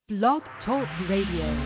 Blog Talk Radio.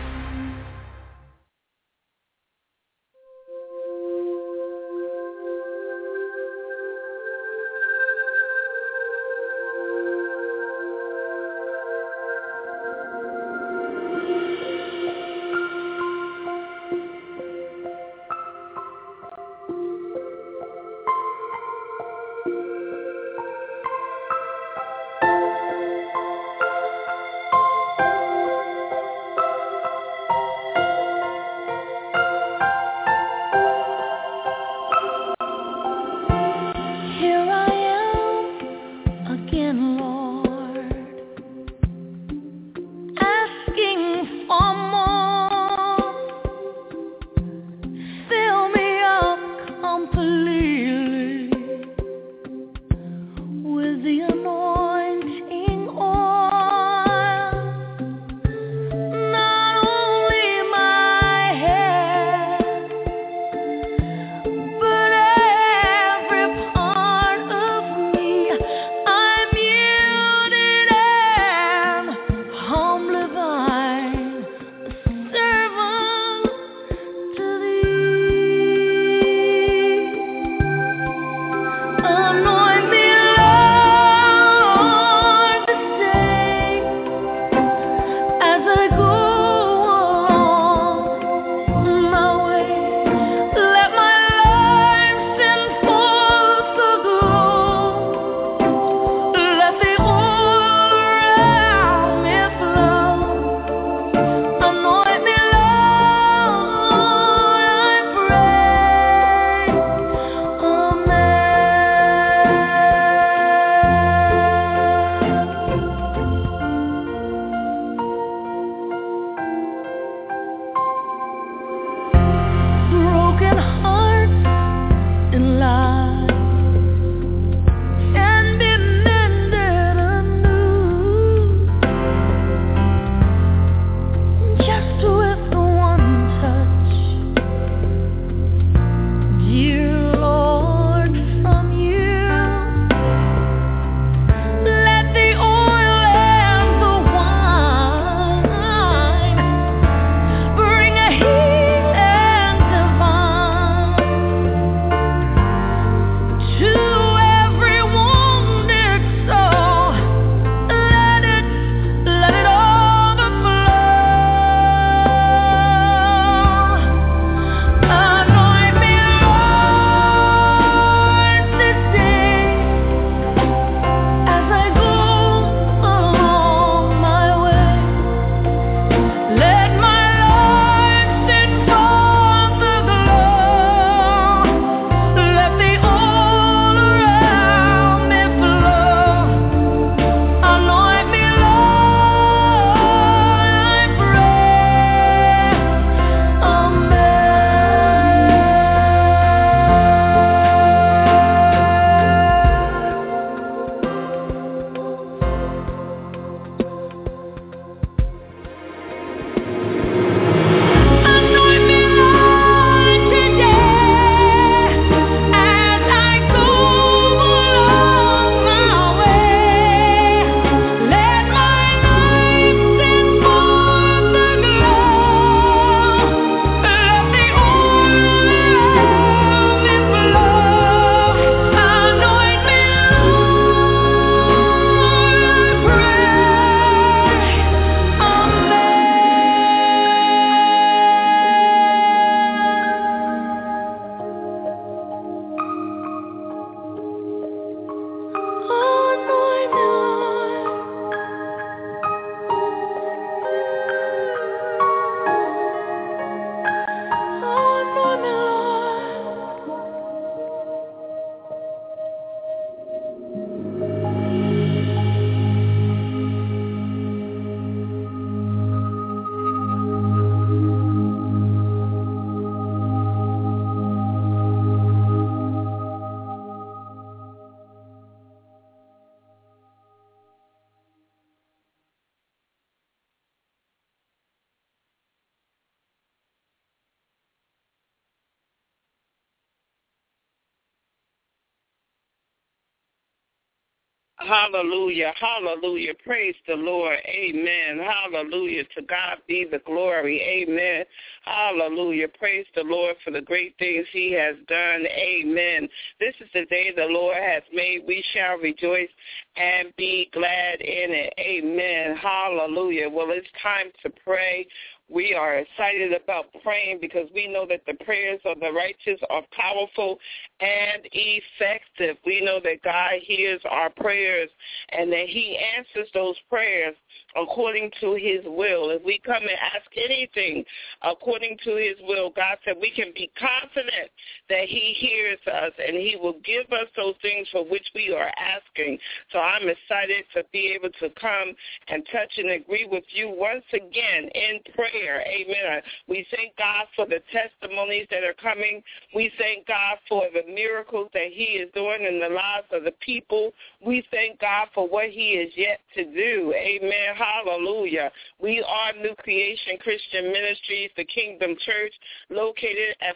Hallelujah, hallelujah. Praise the Lord. Amen. Hallelujah. To God be the glory. Amen. Hallelujah. Praise the Lord for the great things he has done. Amen. This is the day the Lord has made. We shall rejoice and be glad in it. Amen. Hallelujah. Well, it's time to pray. We are excited about praying because we know that the prayers of the righteous are powerful and effective. We know that God hears our prayers and that he answers those prayers according to his will. If we come and ask anything according to his will, God said we can be confident that he hears us and he will give us those things for which we are asking. So I'm excited to be able to come and touch and agree with you once again in prayer. Amen. We thank God for the testimonies that are coming. We thank God for the miracles that he is doing in the lives of the people. We thank God for what he is yet to do. Amen. Hallelujah. We are New Creation Christian Ministries, the Kingdom Church, located at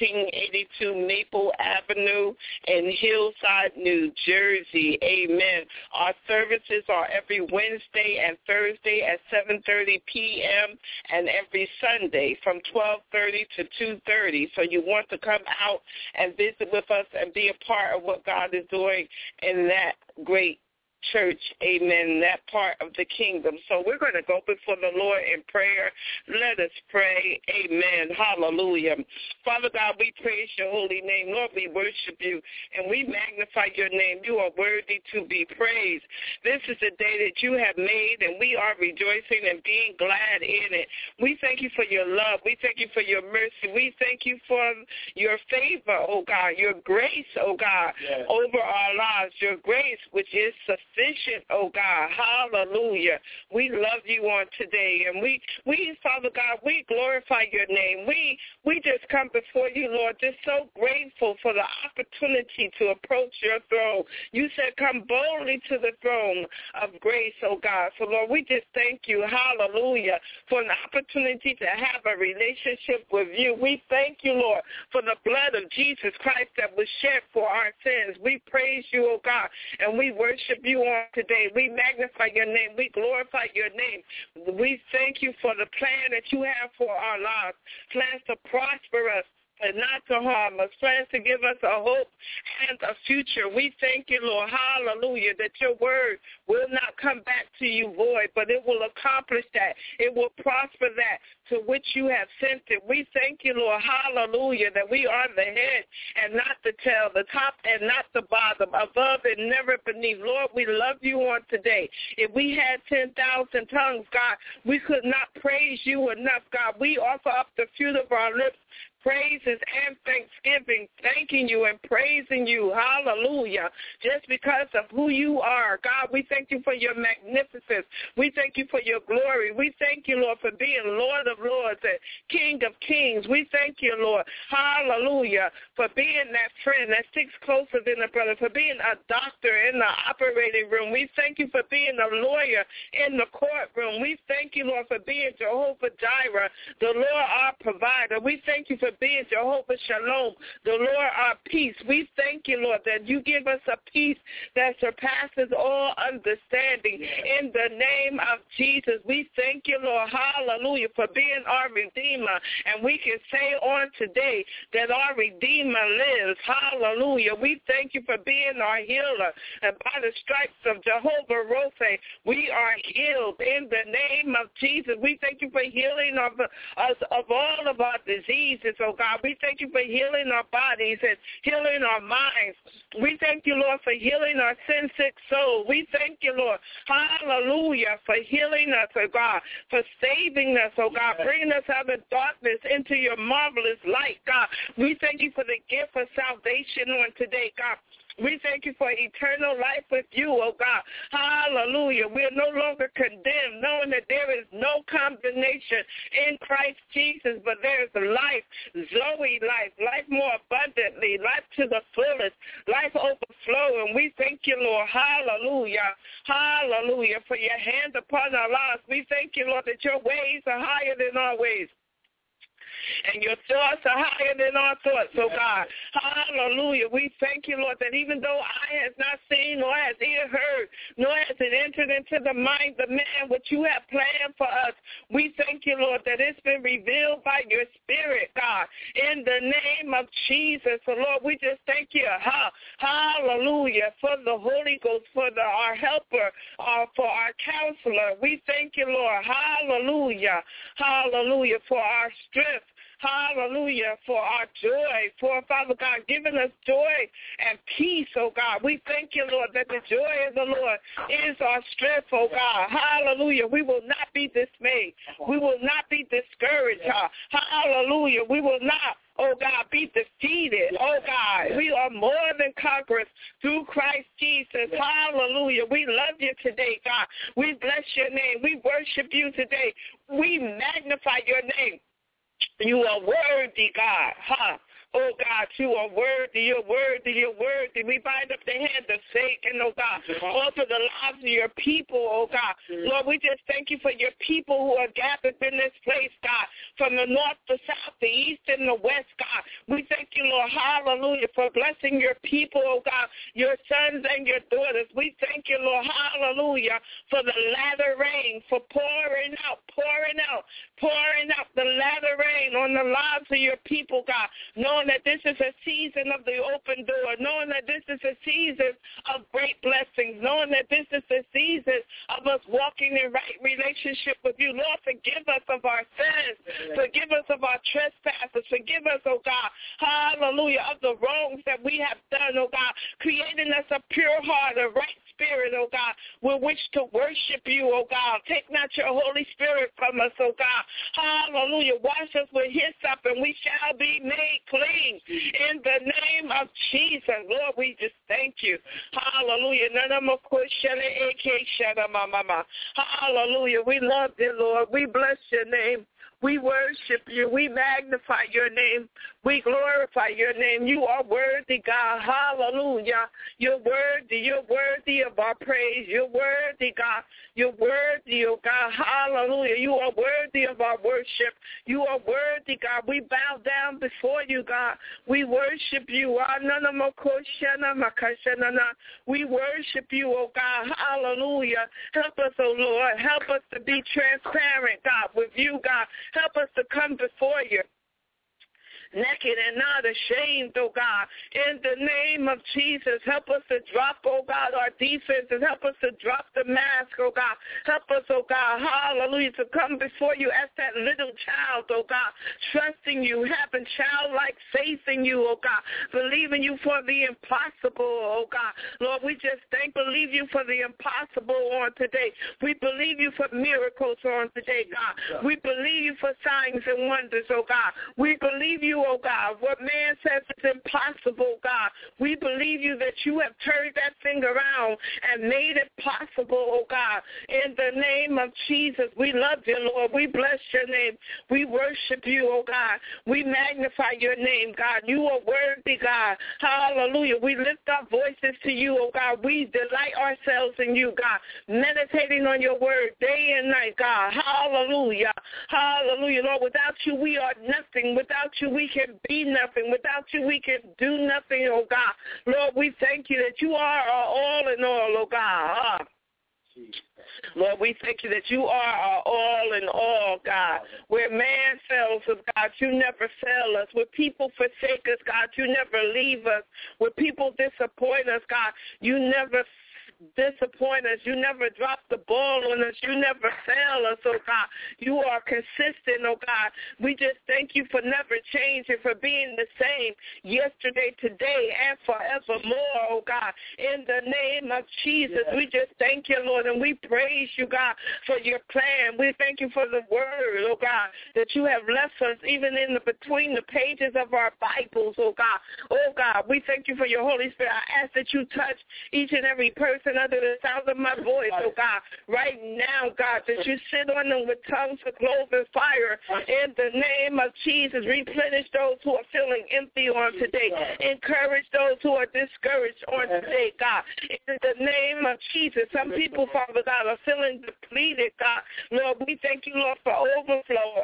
1482 Maple Avenue in Hillside, New Jersey. Amen. Our services are every Wednesday and Thursday at 7:30 p.m. and every Sunday from 12:30 to 2:30. So you want to come out and visit with us and be a part of what God is doing in that great church, amen, that part of the kingdom. So we're going to go before the Lord in prayer. Let us pray, amen, hallelujah. Father God, we praise your holy name. Lord, we worship you and we magnify your name. You are worthy to be praised. This is the day that you have made and we are rejoicing and being glad in it. We thank you for your love. We thank you for your mercy. We thank you for your favor, oh God, your grace, oh God, yes, over our lives, your grace, which is sufficient, oh God. Hallelujah. We love you on today. And we Father God, we glorify your name. We just come before you, Lord, just so grateful for the opportunity to approach your throne. You said come boldly to the throne of grace, oh God. So, Lord, we just thank you, hallelujah, for an opportunity to have a relationship with you. We thank you, Lord, for the blood of Jesus Christ that was shed for our sins. We praise you, oh God, and we worship you on today. We magnify your name. We glorify your name. We thank you for the plan that you have for our lives, plans to prosper us and not to harm us, plans to give us a hope and a future. We thank you, Lord, hallelujah, that your word will not come back to you void, but it will accomplish that. It will prosper that to which you have sent it. We thank you, Lord, hallelujah, that we are the head and not the tail, the top and not the bottom, above and never beneath. Lord, we love you on today. If we had 10,000 tongues, God, we could not praise you enough, God. We offer up the fruit of our lips, praises and thanksgiving, thanking you and praising you, hallelujah, just because of who you are. God, we thank you for your magnificence. We thank you for your glory. We thank you, Lord, for being Lord of lords and King of kings. We thank you, Lord, hallelujah, for being that friend that sticks closer than a brother, for being a doctor in the operating room. We thank you for being a lawyer in the courtroom. We thank you, Lord, for being Jehovah Jireh, the Lord our provider. We thank you for being Jehovah Shalom, the Lord our peace. We thank you, Lord, that you give us a peace that surpasses all understanding. In the name of Jesus, we thank you, Lord, hallelujah, for being our Redeemer. And we can say on today that our Redeemer lives. Hallelujah. We thank you for being our healer. And by the stripes of Jehovah Rophe, we are healed. In the name of Jesus, we thank you for healing us of all of our diseases, oh God. We thank you for healing our bodies and healing our minds. We thank you, Lord, for healing our sin-sick soul. We thank you, Lord, hallelujah, for healing us, oh God, for saving us, oh God, bringing us out of darkness into your marvelous light, God. We thank you for the gift of salvation on today, God. We thank you for eternal life with you, oh God. Hallelujah. We are no longer condemned, knowing that there is no condemnation in Christ Jesus, but there is life, Zoe life, life more abundantly, life to the fullest, life overflow. And we thank you, Lord. Hallelujah. Hallelujah. For your hand upon our lives. We thank you, Lord, that your ways are higher than our ways. And your thoughts are higher than our thoughts, oh God. Hallelujah. We thank you, Lord, that even though eye has not seen, nor has ear heard, nor has it entered into the mind of man what you have planned for us, we thank you, Lord, that it's been revealed by your Spirit, God, in the name of Jesus. So, Lord, we just thank you, hallelujah, for the Holy Ghost, for our helper, for our counselor. We thank you, Lord, hallelujah, hallelujah, for our strength. Hallelujah, for our joy, for, Father God, giving us joy and peace, oh God. We thank you, Lord, that the joy of the Lord is our strength, oh God. Hallelujah. We will not be dismayed. We will not be discouraged. Hallelujah. We will not, oh God, be defeated. Oh God, we are more than conquerors through Christ Jesus. Hallelujah. We love you today, God. We bless your name. We worship you today. We magnify your name. You are worthy, God. Oh, God, you are worthy, you're worthy, you're worthy. We bind up the hand of Satan, oh, God, over the lives of your people, oh, God. Lord, we just thank you for your people who are gathered in this place, God, from the north, the south, the east, and the west, God. We thank you, Lord, hallelujah, for blessing your people, oh, God, your sons and your daughters. We thank you, Lord, hallelujah, for the latter rain, for pouring out the latter rain on the lives of your people, God, knowing that this is a season of the open door, knowing that this is a season of great blessings, knowing that this is a season of us walking in right relationship with you. Lord, forgive us of our sins. Forgive us of our trespasses. Forgive us, oh God, hallelujah, of the wrongs that we have done, oh God, creating us a pure heart, a right spirit, oh God, with which to worship you, oh God. Take not your Holy Spirit from us, oh God. Hallelujah. Wash us with hyssop and we shall be made clean. In the name of Jesus, Lord, we just thank you. Hallelujah. Hallelujah. We love you, Lord. We bless your name. We worship you. We magnify your name. We glorify your name. You are worthy, God. Hallelujah. You're worthy. You're worthy of our praise. You're worthy, God. You're worthy, oh God. Hallelujah. You are worthy of our worship. You are worthy, God. We bow down before you, God. We worship you. We worship you, oh God. Hallelujah. Help us, oh Lord. Help us to be transparent, God, with you, God. Help us to come before you naked and not ashamed, oh God. In the name of Jesus, help us to drop, oh God, our defenses. Help us to drop the mask, oh God. Help us, oh God, hallelujah, to come before you as that little child, oh God, trusting you, having childlike faith in you, oh God, believing you for the impossible, oh God. Lord, we just believe you for the impossible on today. We believe you for miracles on today, God. We believe you for signs and wonders, oh God. We believe you, oh God. What man says is impossible, God. We believe you that you have turned that thing around and made it possible, oh God. In the name of Jesus, we love you, Lord. We bless your name. We worship you, oh God. We magnify your name, God. You are worthy, God. Hallelujah. We lift our voices to you, oh God. We delight ourselves in you, God. Meditating on your word day and night, God. Hallelujah. Hallelujah, Lord. Without you, we are nothing. Without you, we can be nothing. Without you, we can do nothing, oh God. Lord, we thank you that you are our all in all, oh God. Lord, we thank you that you are our all in all, God. Where man fails us, God, you never fail us. Where people forsake us, God, you never leave us. Where people disappoint us, God, you never disappoint us. You never drop the ball on us. You never fail us, oh God. You are consistent, oh God. We just thank you for never changing, for being the same yesterday, today, and forevermore, oh God. In the name of Jesus, we just thank you, Lord, and we praise you, God, for your plan. We thank you for the word, oh God, that you have left us even in between the pages of our Bibles, oh God. Oh God, we thank you for your Holy Spirit. I ask that you touch each and every person person under the sound of my voice, oh God, right now, God, that you sit on them with tongues of cloven fire. In the name of Jesus, replenish those who are feeling empty on today. Encourage those who are discouraged on today, God. In the name of Jesus, some people, Father God, are feeling depleted, God. Lord, we thank you, Lord, for overflow,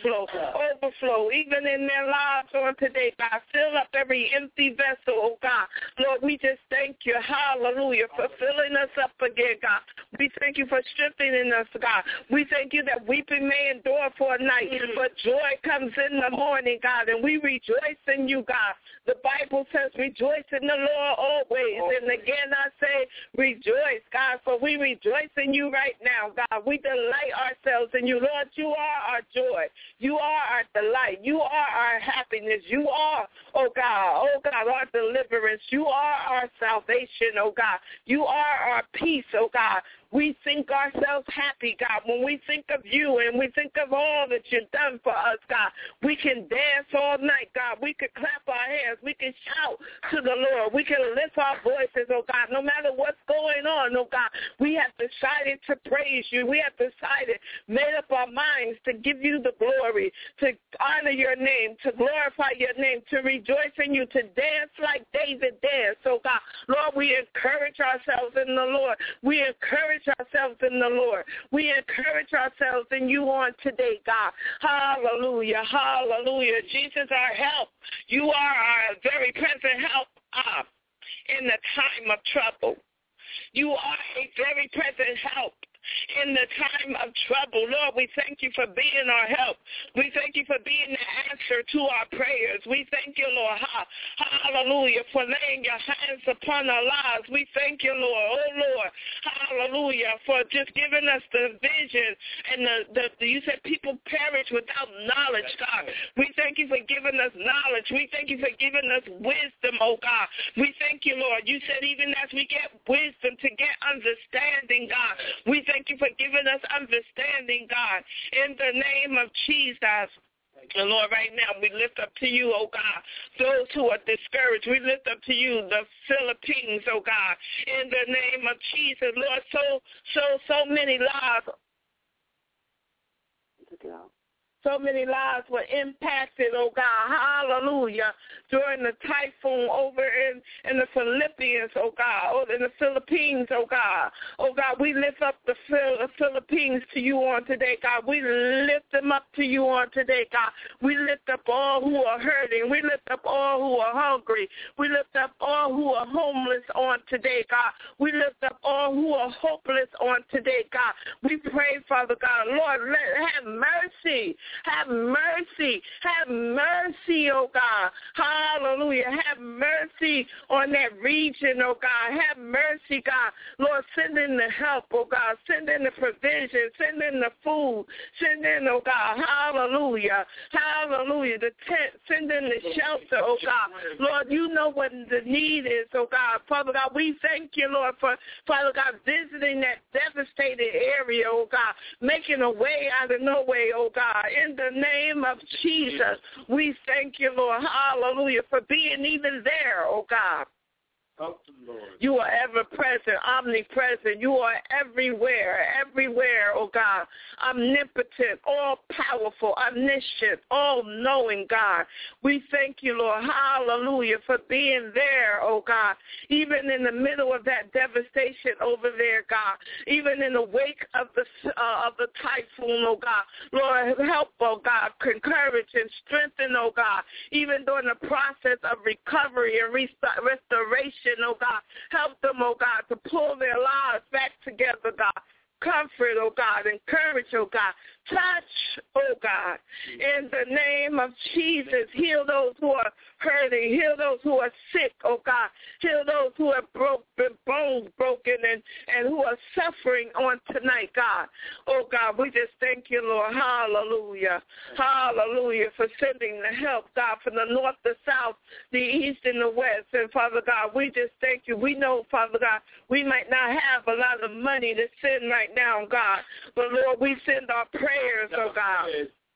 even in their lives on today, God. Fill up every empty vessel, oh God. Lord, we just thank you, hallelujah, for filling us up again, God. We thank you for strengthening us, God. We thank you that weeping may endure for a night, but joy comes in the morning, God, and we rejoice in you, God. The Bible says rejoice in the Lord always, and again I say rejoice, God, for we rejoice in you right now, God. We delight ourselves in you, Lord. You are our joy. You are our delight. You are our happiness. You are, oh God, our deliverance. You are our salvation, oh God. You are our peace, oh God. We think ourselves happy, God. When we think of you and we think of all that you've done for us, God, we can dance all night, God. We can clap our hands. We can shout to the Lord. We can lift our voices, oh God. No matter what's going on, oh God, we have decided to praise you. We have decided, made up our minds to give you the glory, to honor your name, to glorify your name, to rejoice in you, to dance like David danced, oh God. Lord, we encourage ourselves in the Lord. We encourage ourselves in the Lord. We encourage ourselves in you on today, God. Hallelujah, hallelujah. Jesus, our help. You are our very present help in the time of trouble. You are a very present help in the time of trouble. Lord, we thank you for being our help. We thank you for being the answer to our prayers. We thank you, Lord, hallelujah, for laying your hands upon our lives. We thank you, Lord, oh Lord, hallelujah, for just giving us the vision. And you said people perish without knowledge, God. We thank you for giving us knowledge. We thank you for giving us wisdom, oh God. We thank you, Lord. You said even as we get wisdom to get understanding, God, we thank you for giving us understanding, God, in the name of Jesus. And Lord, right now we lift up to you, oh God, those who are discouraged. We lift up to you the Philippines, oh God, in the name of Jesus. Lord, so many lives. So many lives were impacted, oh God, hallelujah, during the typhoon over in the Philippines, oh God, in the Philippines, oh God. Oh God, we lift up the Philippines to you on today, God. We lift them up to you on today, God. We lift up all who are hurting. We lift up all who are hungry. We lift up all who are homeless on today, God. We lift up all who are hopeless on today, God. We pray, Father God, Lord, have mercy. Have mercy. Have mercy, oh God. Hallelujah. Have mercy on that region, oh God. Have mercy, God. Lord, send in the help, oh God. Send in the provision. Send in the food. Send in, oh God. Hallelujah. Hallelujah. The tent. Send in the shelter, oh God. Lord, you know what the need is, oh God. Father God, we thank you, Lord, for, Father God, visiting that devastated area, oh God. Making a way out of no way, oh God. In the name of Jesus, we thank you, Lord, hallelujah, for being even there, oh God. You are ever present, omnipresent. You are everywhere, oh God. Omnipotent, all-powerful, omniscient, all-knowing, God. We thank you, Lord, hallelujah, for being there, oh God. Even in the middle of that devastation over there, God. Even in the wake of the typhoon, oh God. Lord, help, oh God, encourage and strengthen, oh God. Even during the process of recovery and restoration, oh God. Help them, oh God, to pull their lives back together, God. Comfort, oh God. Encourage, oh God. Touch, oh God. In the name of Jesus, heal those who are hurting. Heal those who are sick, oh God. Heal those who have bones broken and who are suffering on tonight, God. Oh God, we just thank you, Lord. Hallelujah. Hallelujah for sending the help, God, from the north, the south, the east, and the west. And Father God, we just thank you. We know, Father God, we might not have a lot of money to send right now, God. But Lord, we send our prayers, oh God.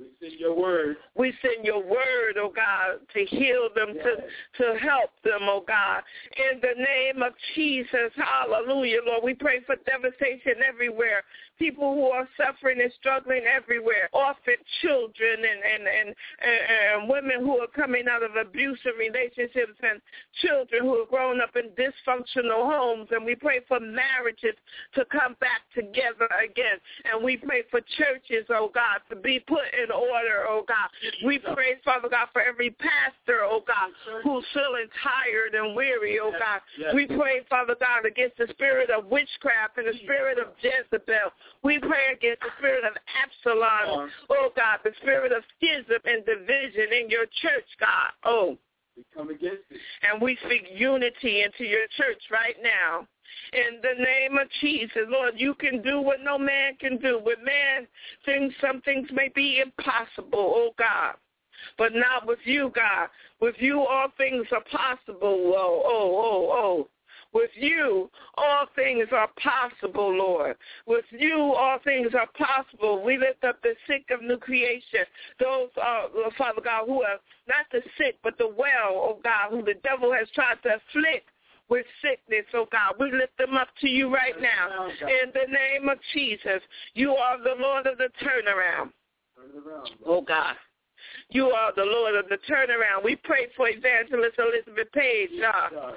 We send your word. We send your word, oh God, to heal them, to help them, oh God. In the name of Jesus, hallelujah, Lord. We pray for devastation everywhere. People who are suffering and struggling everywhere. Orphan children and women who are coming out of abusive relationships and children who are growing up in dysfunctional homes. And we pray for marriages to come back together again. And we pray for churches, oh God, to be put in order, oh God. We pray, Father God, for every pastor, oh God, who's feeling tired and weary, oh God. We pray, Father God, against the spirit of witchcraft and the spirit of Jezebel. We pray against the spirit of Absalom, oh God, the spirit of schism and division in your church, God. Oh, we come against it. And we speak unity into your church right now. In the name of Jesus, Lord, you can do what no man can do. With man, some things may be impossible, oh God. But not with you, God. With you, all things are possible. Oh. With you, all things are possible, Lord. With you, all things are possible. We lift up the sick of new creation. Those, Father God, who are not the sick, but the well, oh God, who the devil has tried to afflict with sickness, oh God. We lift them up to you right now. In the name of Jesus, you are the Lord of the turnaround. Oh God. You are the Lord of the turnaround. We pray for Evangelist Elizabeth Page. Oh,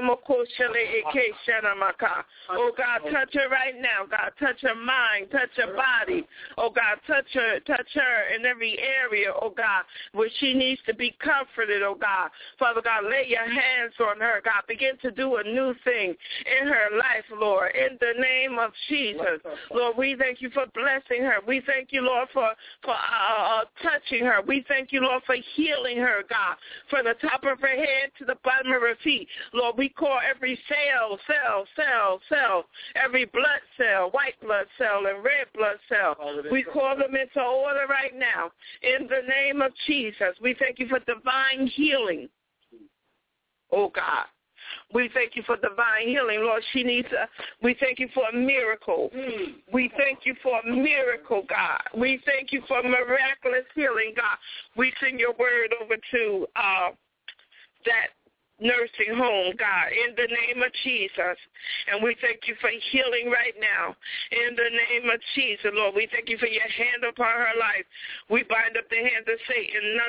God, touch her right now. God, touch her mind, touch her body. Oh, God, touch her in every area, oh, God, where she needs to be comforted, oh, God. Father God, lay your hands on her, God. Begin to do a new thing in her life, Lord, in the name of Jesus. Lord, we thank you for blessing her. We thank you, Lord, for touching her. We thank you, Lord, for healing her, God, from the top of her head to the bottom of her feet. Lord, we call every cell, every blood cell, white blood cell and red blood cell. We call them into order right now. In the name of Jesus, we thank you for divine healing. Oh, God. We thank you for divine healing, Lord. We thank you for a miracle. We thank you for a miracle, God. We thank you for miraculous healing, God. We send your word over to that nursing home, God, in the name of Jesus. And we thank you for healing right now. In the name of Jesus, Lord, we thank you for your hand upon her life. We bind up the hands of Satan.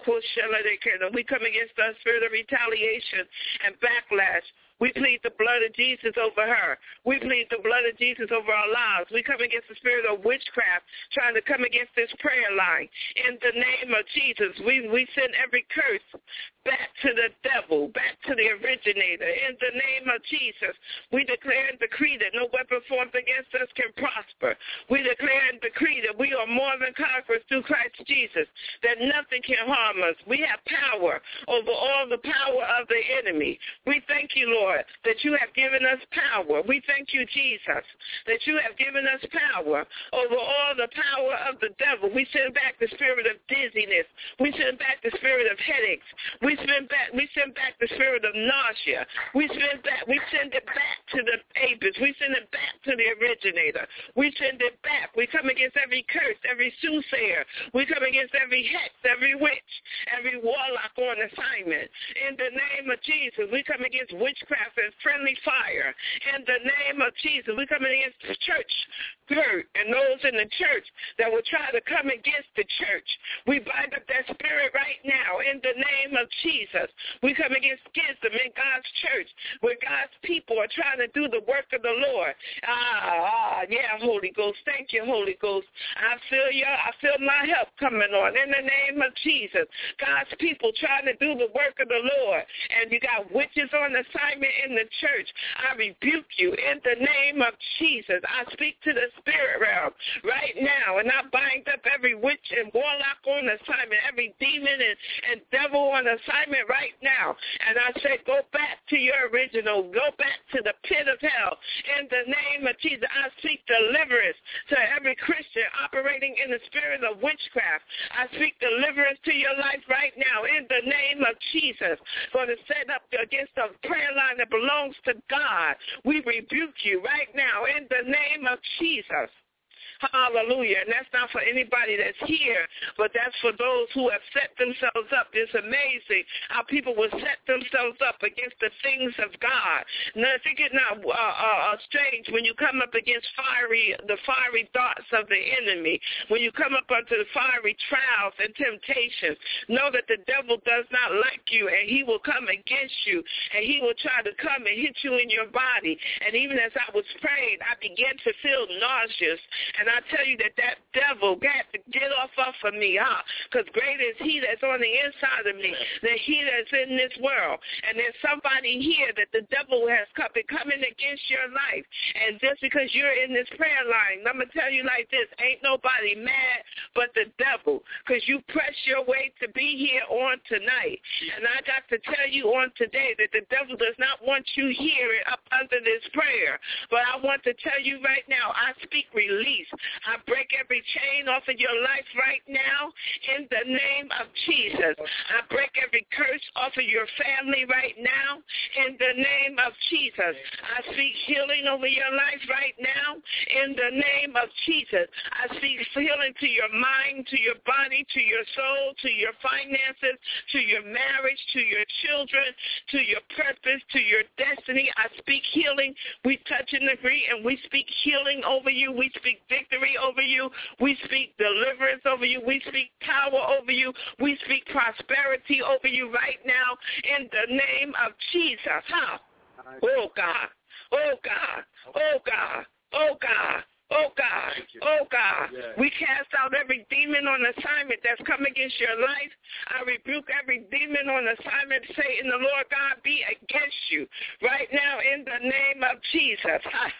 We come against the spirit of retaliation and backlash. We plead the blood of Jesus over her. We plead the blood of Jesus over our lives. We come against the spirit of witchcraft trying to come against this prayer line. In the name of Jesus, we send every curse back to the devil, back to the originator. In the name of Jesus, we declare and decree that no weapon formed against us can prosper. We declare and decree that we are more than conquerors through Christ Jesus, that nothing can harm us. We have power over all the power of the enemy. We thank you, Lord, that you have given us power. We thank you, Jesus, that you have given us power over all the power of the devil. We send back the spirit of dizziness. We send back the spirit of headaches. We send back the spirit of nausea. We send it back to the Abus. We send it back to the originator. We send it back. We come against every curse, every soothsayer. We come against every hex, every witch, every warlock on assignment. In the name of Jesus, we come against witchcraft and friendly fire. In the name of Jesus, we come against the church hurt and those in the church that will try to come against the church. We bind up that spirit right now in the name of Jesus. We come against schism in God's church where God's people are trying to do the work of the Lord. Yeah, Holy Ghost. Thank you, Holy Ghost. I feel my help coming on in the name of Jesus. God's people trying to do the work of the Lord, and you got witches on assignment in the church. I rebuke you in the name of Jesus. I speak to the spirit realm right now, and I bind up every witch and warlock on assignment, every demon and devil on assignment right now. And I say, go back to your original. Go back to the pit of hell. In the name of Jesus, I speak deliverance to every Christian operating in the spirit of witchcraft. I speak deliverance to your life right now in the name of Jesus. Going to set up against a prayer line that belongs to God. We rebuke you right now in the name of Jesus. Hallelujah. And that's not for anybody that's here, but that's for those who have set themselves up. It's amazing how people will set themselves up against the things of God. Now, think it not strange when you come up against the fiery darts of the enemy, when you come up under the fiery trials and temptations. Know that the devil does not like you, and he will come against you, and he will try to come and hit you in your body. And even as I was praying, I began to feel nauseous. And I tell you that devil got to get off of me, because greater is he that's on the inside of me than he that's in this world. And there's somebody here that the devil has been coming against your life. And just because you're in this prayer line, I'm going to tell you like this, ain't nobody mad but the devil, because you press your way to be here on tonight. And I got to tell you on today that the devil does not want you here up under this prayer. But I want to tell you right now, I speak release. I break every chain off of your life right now in the name of Jesus. I break every curse off of your family right now in the name of Jesus. I speak healing over your life right now in the name of Jesus. I speak healing to your mind, to your body, to your soul, to your finances, to your marriage, to your children, to your purpose, to your destiny. I speak healing. We touch and agree, and we speak healing over you. We speak victory over you. We speak deliverance over you. We speak power over you. We speak prosperity over you right now in the name of Jesus. Oh, God. Oh, God. Oh, God. Oh, God. Oh, God. Oh, God. We cast out every demon on assignment that's come against your life. I rebuke every demon on assignment. Satan, the Lord God, be against you right now in the name of Jesus.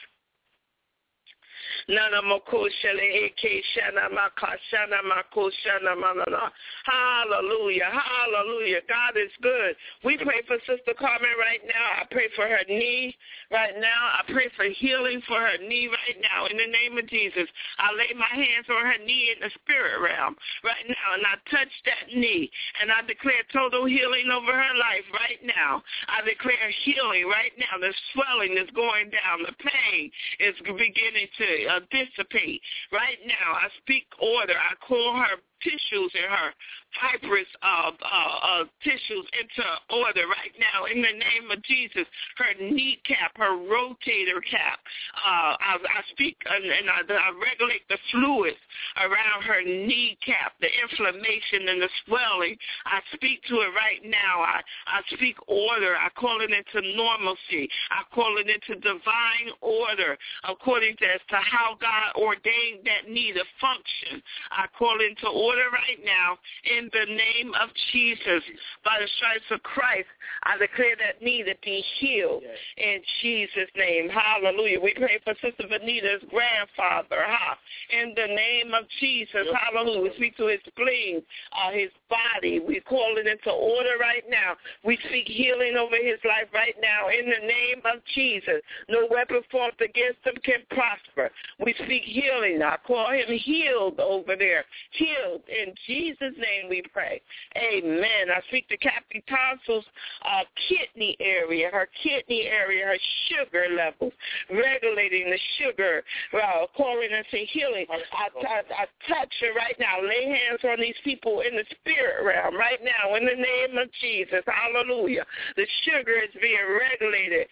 Hallelujah. Hallelujah. God is good. We pray for Sister Carmen right now. I pray for her knee right now. I pray for healing for her knee right now. In the name of Jesus, I lay my hands on her knee in the spirit realm right now, and I touch that knee, and I declare total healing over her life right now. I declare healing right now. The swelling is going down. The pain is beginning to dissipate. Right now, I speak order. I call her tissues in her fibrous tissues into order right now in the name of Jesus. Her kneecap, her rotator cap. I speak and I regulate the fluids around her kneecap, the inflammation and the swelling. I speak to it right now. I speak order. I call it into normalcy. I call it into divine order according to how God ordained that knee to function. I call it into order right now in the name of Jesus. By the stripes of Christ, I declare that knee to be healed in Jesus' name. Hallelujah. We pray for Sister Vanita's grandfather. In the name of Jesus. Hallelujah. We speak to his spleen, his body. We call it into order right now. We speak healing over his life right now in the name of Jesus. No weapon formed against him can prosper. We speak healing. I call him healed over there. Healed. In Jesus' name we pray. Amen. I speak to Kathy Tonsil's kidney area, her sugar levels, regulating the sugar, calling into healing. I touch her right now. Lay hands on these people in the spirit realm right now in the name of Jesus. Hallelujah. The sugar is being regulated.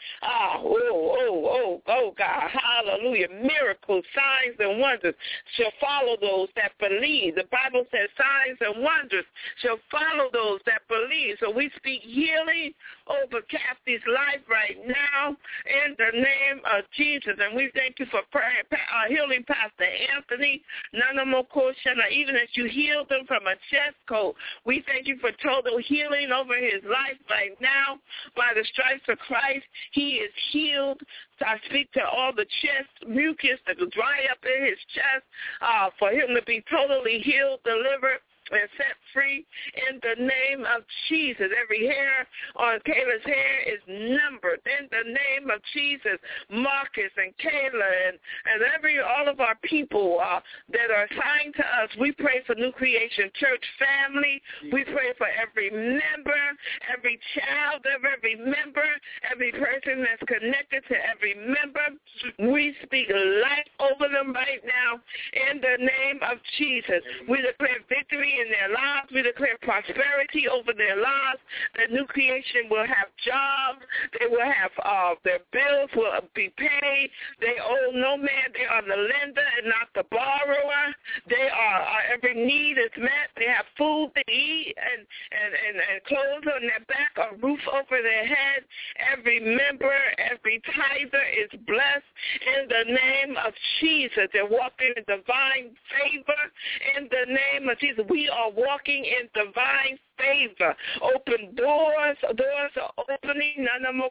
Oh, God. Hallelujah. Miracles, signs, and wonders shall follow those that believe. The Bible says signs and wonders shall follow those that believe. So we speak healing over Kathy's life right now in the name of Jesus. And we thank you for healing Pastor Anthony. Even as you healed him from a chest cold, we thank you for total healing over his life right now. By the stripes of Christ, he is healed. So I speak to all the chest mucus that will dry up in his chest for him to be totally healed, delivered, and set free in the name of Jesus. Every hair on Kayla's hair is numbered in the name of Jesus. Marcus and Kayla and all of our people that are assigned to us, we pray for New Creation Church family. We pray for every member, every child of every member, every person that's connected to every member. We speak life over them right now in the name of Jesus. We declare victory in their lives. We declare prosperity over their lives. That New Creation will have jobs. They will have their bills will be paid. They owe no man. They are the lender and not the borrower. They are every need is met. They have food to eat and clothes on their back, a roof over their head. Every member, every tither is blessed in the name of Jesus. They're walking in divine favor in the name of Jesus. We are walking in divine favor. Open doors are opening.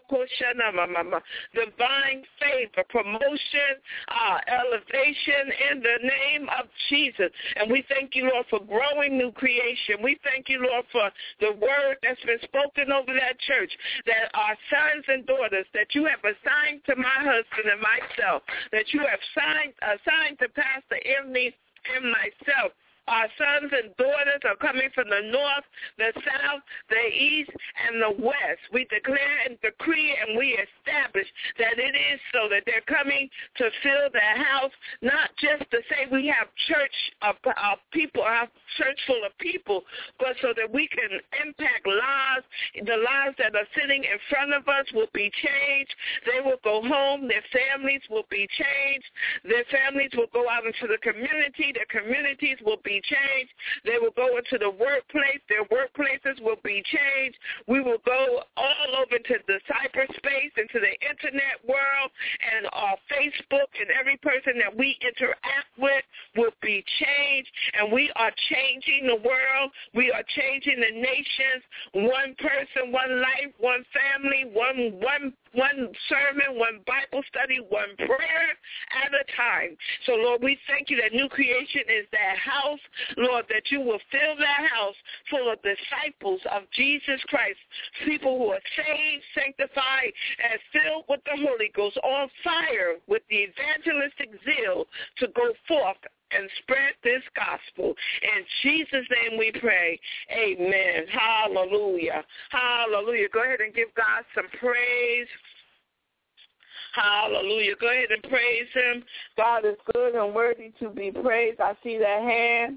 Divine favor, promotion, elevation in the name of Jesus. And we thank you, Lord, for growing New Creation. We thank you, Lord, for the word that's been spoken over that church, that our sons and daughters that you have assigned to my husband and myself, that you have assigned to Pastor Emily and myself. Our sons and daughters are coming from the north, the south, the east, and the west. We declare and decree and we establish that it is so, that they're coming to fill their house, not just to say we have church people, our church full of people, but so that we can impact lives. The lives that are sitting in front of us will be changed. They will go home. Their families will be changed. Their families will go out into the community. Their communities will be changed. They will go into the workplace. Their workplaces will be changed. We will go all over to the cyberspace, into the internet world, and our Facebook, and every person that we interact with will be changed. And we are changing the world. We are changing the nations. One person, one life, one family, one sermon, one Bible study, one prayer at a time. So, Lord, we thank you that New Creation is that house, Lord, that you will fill that house full of disciples of Jesus Christ, people who are saved, sanctified, and filled with the Holy Ghost, on fire with the evangelistic zeal to go forth and spread this gospel. In Jesus' name we pray. Amen. Hallelujah. Hallelujah. Go ahead and give God some praise. Hallelujah. Go ahead and praise him. God is good and worthy to be praised. I see that hand.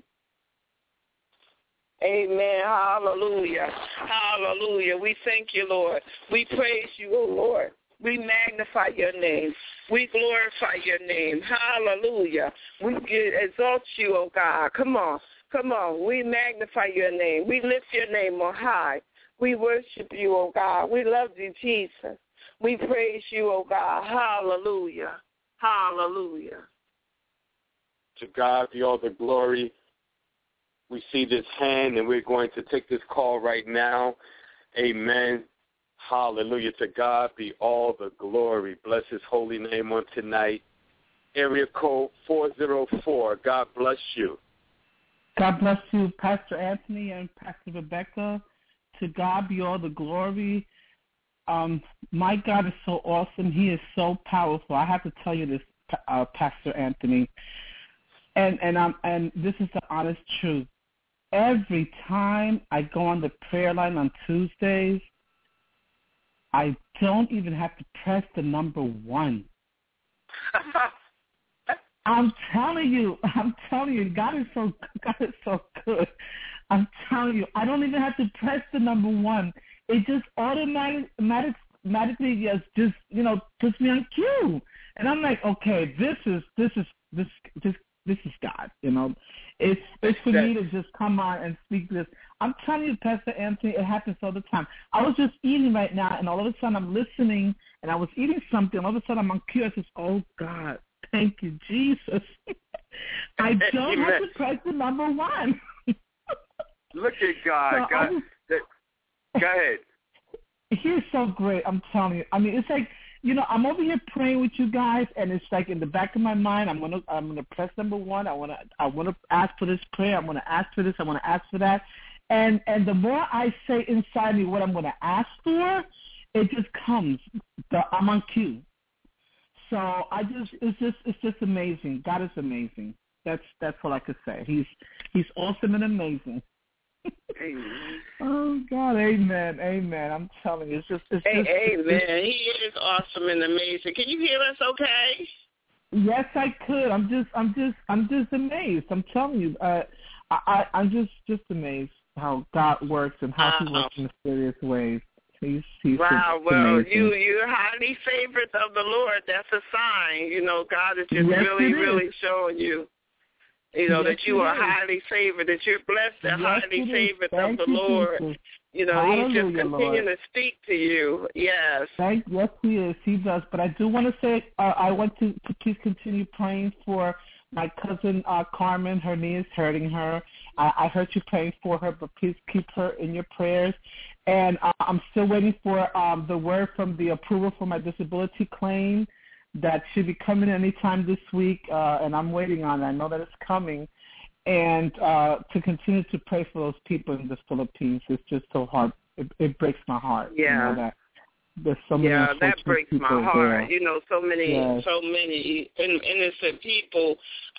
Amen. Hallelujah. Hallelujah. We thank you, Lord. We praise you, O Lord. We magnify your name. We glorify your name. Hallelujah. We exalt you, O God. Come on. Come on. We magnify your name. We lift your name on high. We worship you, O God. We love you, Jesus. We praise you, O God. Hallelujah. Hallelujah. To God be all the glory. We see this hand, and we're going to take this call right now. Amen. Hallelujah. To God be all the glory. Bless his holy name on tonight. Area code 404. God bless you. God bless you, Pastor Anthony and Pastor Rebecca. To God be all the glory. My God is so awesome. He is so powerful. I have to tell you this, Pastor Anthony, and this is the honest truth. Every time I go on the prayer line on Tuesdays, I don't even have to press the number 1. I'm telling you, God is so good. I'm telling you, I don't even have to press the number 1. It just automatically just puts me on cue, and I'm like, okay, this is God. It's for me to just come on and speak this. I'm telling you, Pastor Anthony, it happens all the time. I was just eating right now, and all of a sudden I'm listening, and I was eating something. All of a sudden I'm on cue. I says, oh, God, thank you, Jesus. I don't have to press the number 1. Look at God. So Go ahead. He's so great, I'm telling you. I mean, it's like I'm over here praying with you guys, and it's like in the back of my mind, I'm gonna press number one. I wanna ask for this prayer. I'm gonna ask for this. I wanna ask for that. And the more I say inside me what I'm gonna ask for, it just comes. I'm on cue. So it's just amazing. God is amazing. That's all I could say. He's awesome and amazing. Amen. Oh God, amen, amen. I'm telling you, amen. He is awesome and amazing. Can you hear us? Okay. Yes, I could. I'm just amazed. I'm telling you, I'm just amazed how God works and how He works in mysterious ways. He's wow. Well, amazing. you're highly favored of the Lord. That's a sign. God is just really showing you. That you are highly favored, that you're blessed and highly favored of the Lord. Jesus. He's just continuing to speak to you. Yes. Yes, He is. He does. But I do want to say, I want to please continue praying for my cousin Carmen. Her knee is hurting her. I heard you praying for her, but please keep her in your prayers. And I'm still waiting for the word from the approval for my disability claim. That should be coming anytime this week, and I'm waiting on it. I know that it's coming. And to continue to pray for those people in the Philippines, it's just so hard. It breaks my heart. Yeah. That there's so many that breaks my heart. There. So many innocent people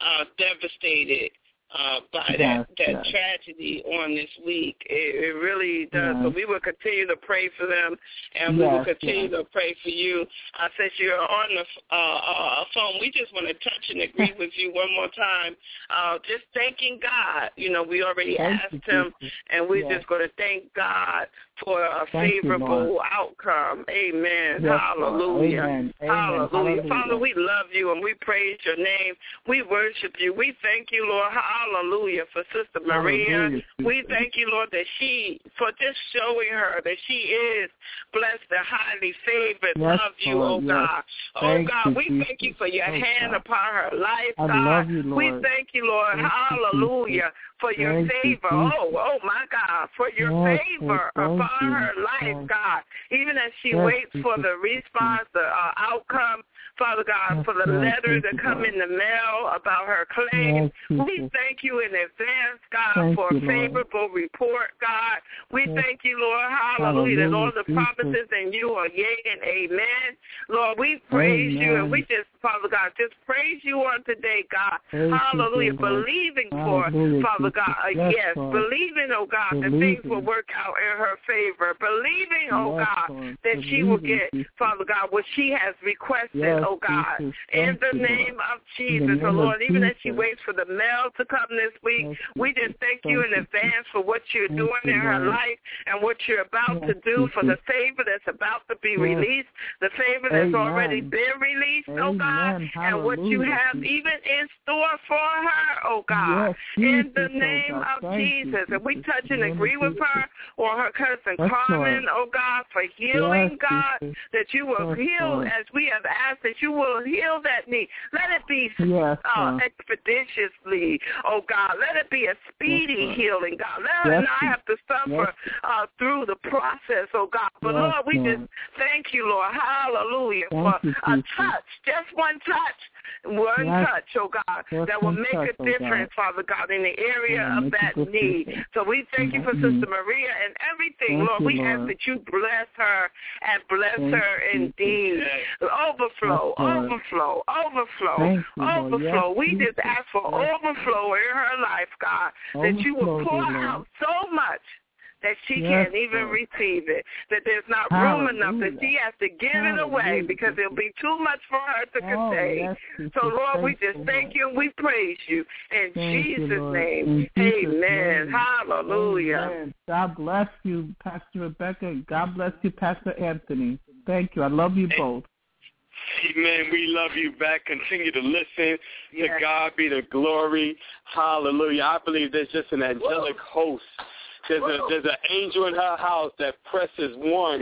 devastated by that tragedy on this week. It really does. So we will continue to pray for them, and we will continue to pray for you. Since you're on the phone, we just want to touch and agree with you one more time. Just thanking God. We already asked Him, and we're just going to thank God for a favorable outcome. Amen. Yes, hallelujah. Amen. Hallelujah. Father, we love you, and we praise your name. We worship you. We thank you, Lord. Hallelujah, for Sister Maria. We thank you, Lord, that for just showing her that she is blessed and highly favored. Love you, oh God. Oh God, we thank you for your hand upon her life, God. Love you, Lord. We thank you, Lord. Hallelujah, for your favor. Oh my God, for your favor upon her life, God. Even as she waits for the response, the outcome, Father God, for the letter to come in the mail about her claim. We thank you in advance, God, for a favorable report, God. We thank you, Lord, hallelujah, that all the promises in you are yea and amen. Lord, we praise you, and we just, Father God, just praise you on today, God. Hallelujah, believing for, Father God, believing, oh God, that things will work out in her favor. Believing, oh God, that she will get, Father God, what she has requested, oh God, in the name of Jesus, oh Lord, even as she waits for the mail to come this week, we just thank you in advance for what you're doing in her life and what you're about to do, for the favor that's about to be released, the favor that's already been released, oh God, and what you have even in store for her, oh God, in the name of Jesus. And we touch and agree with her or her cousin Carmen, oh God, for healing, God, that you will heal as we have asked, that you will heal that knee. Let it be expeditiously, oh God. Let it be a speedy healing, God. Let her not have to suffer through the process, oh God. But Lord, we just thank you, Lord, hallelujah, for a touch, just one touch, oh God, that will make a difference, Father God, in the area of that need. So we thank you for Sister Maria and everything, Lord. We ask that you bless her and bless her indeed. Overflow. We just ask for overflow in her life, God, that you will pour out so much that she can't even receive it, that there's not room enough, that she has to give it away because it'll be too much for her to contain. So, Lord, we just thank you and we praise you. In Jesus' name, amen. Hallelujah. Amen. God bless you, Pastor Rebecca. God bless you, Pastor Anthony. Thank you. I love you both. Amen. We love you back. Continue to listen. To God be the glory. Hallelujah. I believe there's just an angelic host. There's an angel in her house that presses one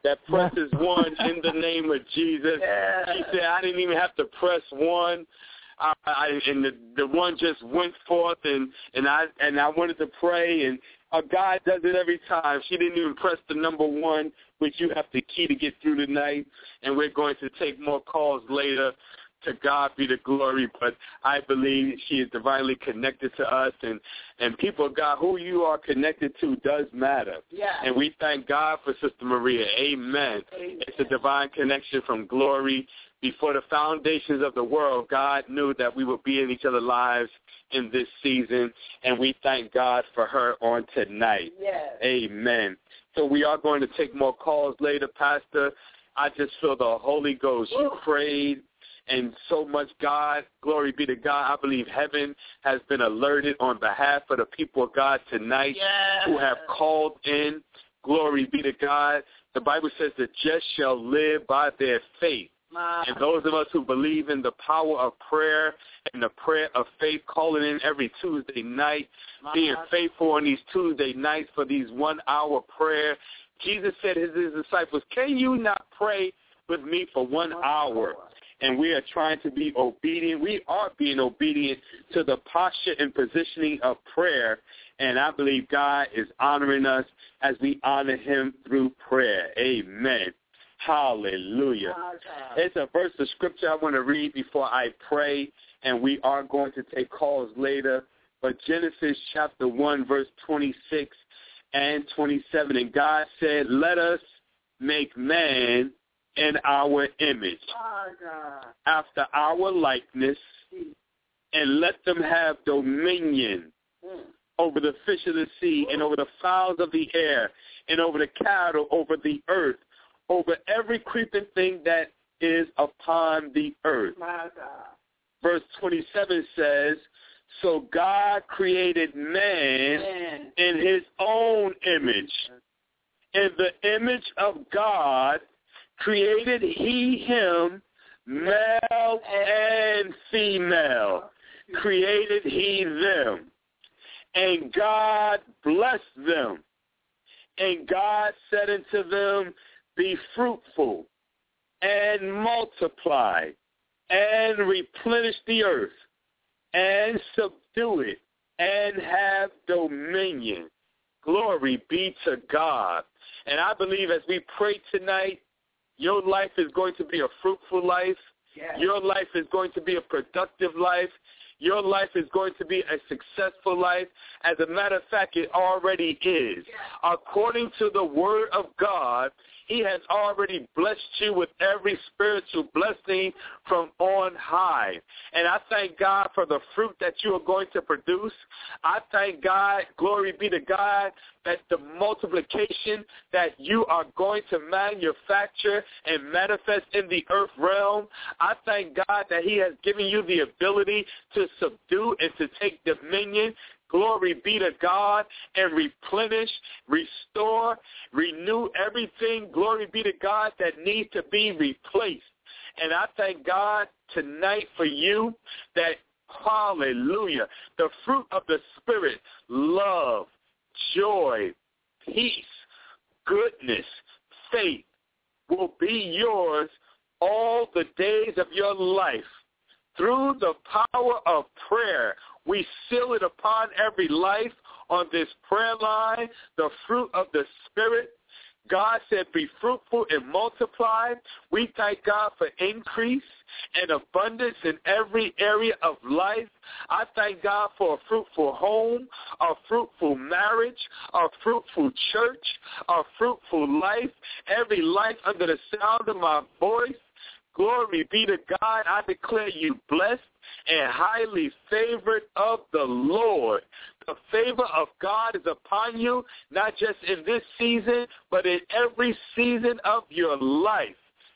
in the name of Jesus. She said, I didn't even have to press one. and the one just went forth, and I wanted to pray, and God does it every time. She didn't even press the number 1, which you have the key to get through tonight, and we're going to take more calls later. To God be the glory, but I believe she is divinely connected to us, and people of God, who you are connected to does matter. Yeah. And we thank God for Sister Maria. Amen. It's a divine connection from glory. Before the foundations of the world, God knew that we would be in each other's lives in this season, and we thank God for her on tonight. Yes. Amen. So we are going to take more calls later, Pastor. I just feel the Holy Ghost. You prayed. And so much, God, glory be to God. I believe heaven has been alerted on behalf of the people of God tonight who have called in. Glory be to God. The Bible says the just shall live by their faith. And those of us who believe in the power of prayer and the prayer of faith, calling in every Tuesday night, being faithful on these Tuesday nights for these 1-hour prayer. Jesus said to his disciples, can you not pray with me for 1 hour? And we are trying to be obedient. We are being obedient to the posture and positioning of prayer. And I believe God is honoring us as we honor him through prayer. Amen. Hallelujah. It's a verse of scripture I want to read before I pray, and we are going to take calls later. But Genesis chapter 1, verse 26 and 27. And God said, let us make man in our image, after our likeness, and let them have dominion over the fish of the sea and over the fowls of the air and over the cattle, over the earth, over every creeping thing that is upon the earth. Verse 27 says, so God created man in his own image. In the image of God created he him, male and female, created he them. And God blessed them. And God said unto them, be fruitful and multiply and replenish the earth and subdue it and have dominion. Glory be to God. And I believe as we pray tonight, your life is going to be a fruitful life. Yes. Your life is going to be a productive life. Your life is going to be a successful life. As a matter of fact, it already is. Yes. According to the word of God, he has already blessed you with every spiritual blessing from on high. And I thank God for the fruit that you are going to produce. I thank God, glory be to God, that the multiplication that you are going to manufacture and manifest in the earth realm. I thank God that he has given you the ability to subdue and to take dominion. Glory be to God, and replenish, restore, renew everything, glory be to God, that needs to be replaced. And I thank God tonight for you that, hallelujah, the fruit of the Spirit, love, joy, peace, goodness, faith, will be yours all the days of your life. Through the power of prayer, we seal it upon every life on this prayer line, the fruit of the Spirit. God said, be fruitful and multiply. We thank God for increase and abundance in every area of life. I thank God for a fruitful home, a fruitful marriage, a fruitful church, a fruitful life, every life under the sound of my voice. Glory be to God. I declare you blessed and highly favored of the Lord. The favor of God is upon you, not just in this season, but in every season of your life.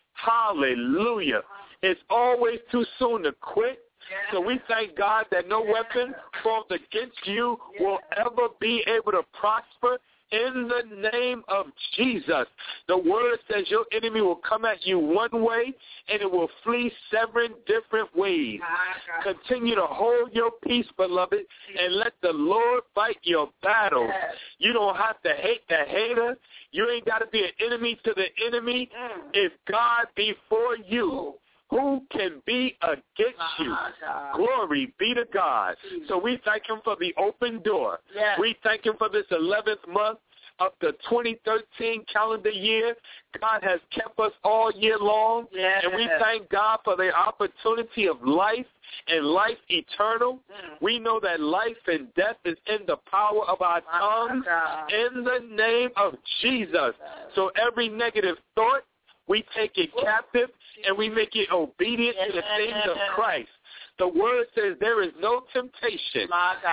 Hallelujah. It's always too soon to quit. So we thank God that no weapon formed against you will ever be able to prosper. In the name of Jesus, the word says your enemy will come at you one way and it will flee 7 different ways. Continue to hold your peace, beloved, and let the Lord fight your battle. You don't have to hate the hater. You ain't got to be an enemy to the enemy. If God be for you, Who can be against you? Glory be to God. So we thank him for the open door. Yes. We thank him for this 11th month of the 2013 calendar year. God has kept us all year long. Yes. And we thank God for the opportunity of life and life eternal. We know that life and death is in the power of our tongue in the name of Jesus. So every negative thought, we take it captive and we make it obedient to the things of Christ. The word says there is no temptation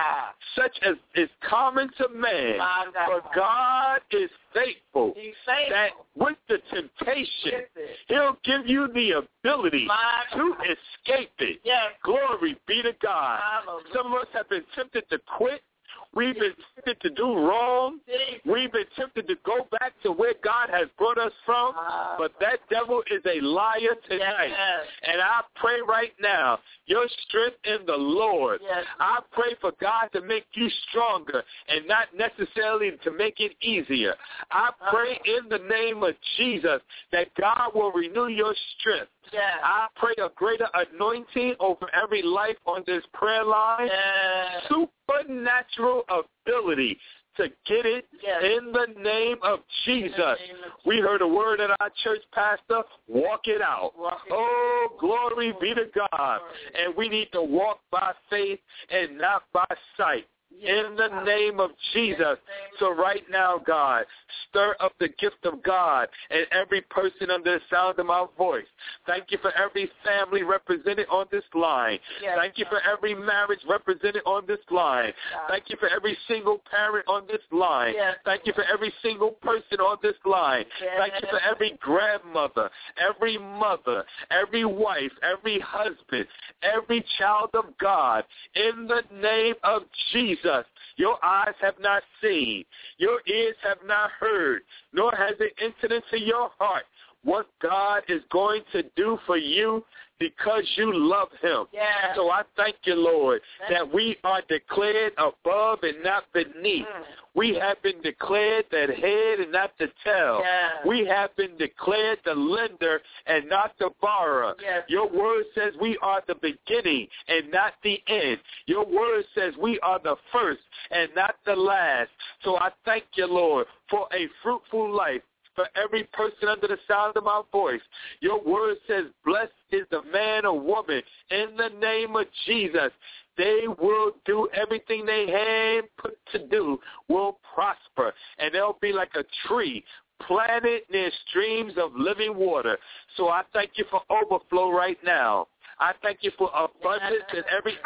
such as is common to man, but God is faithful. That with the temptation, he'll give you the ability to escape it. Yes. Glory be to God. Some of us have been tempted to quit. We've been tempted to do wrong. We've been tempted to go back to where God has brought us from. But that devil is a liar tonight. Yes. And I pray right now, your strength in the Lord. Yes. I pray for God to make you stronger and not necessarily to make it easier. I pray in the name of Jesus that God will renew your strength. Yes. I pray a greater anointing over every life on this prayer line. Yes. Supernatural ability to get it in the name of Jesus. We heard a word at our church, Pastor, walk it out. Oh, glory be to God. And we need to walk by faith and not by sight. In the name of Jesus. So right now, God, stir up the gift of God in every person under the sound of my voice. Thank you for every family represented on this line. Thank you for every marriage represented on this line. Thank you for every single parent on this line. Thank you for every single person on this line. Thank you for every grandmother, every mother, every wife, every husband, every child of God. In the name of Jesus. Your eyes have not seen, your ears have not heard, nor has it entered into your heart what God is going to do for you because you love him. Yes. So I thank you, Lord, that we are declared above and not beneath. We have been declared the head and not the tail. Yes. We have been declared the lender and not the borrower. Yes. Your word says we are the beginning and not the end. Your word says we are the first and not the last. So I thank you, Lord, for a fruitful life. For every person under the sound of my voice. Your word says, blessed is the man or woman in the name of Jesus. They will do everything they hand put to do will prosper. And they'll be like a tree planted near streams of living water. So I thank you for overflow right now. I thank you for abundance in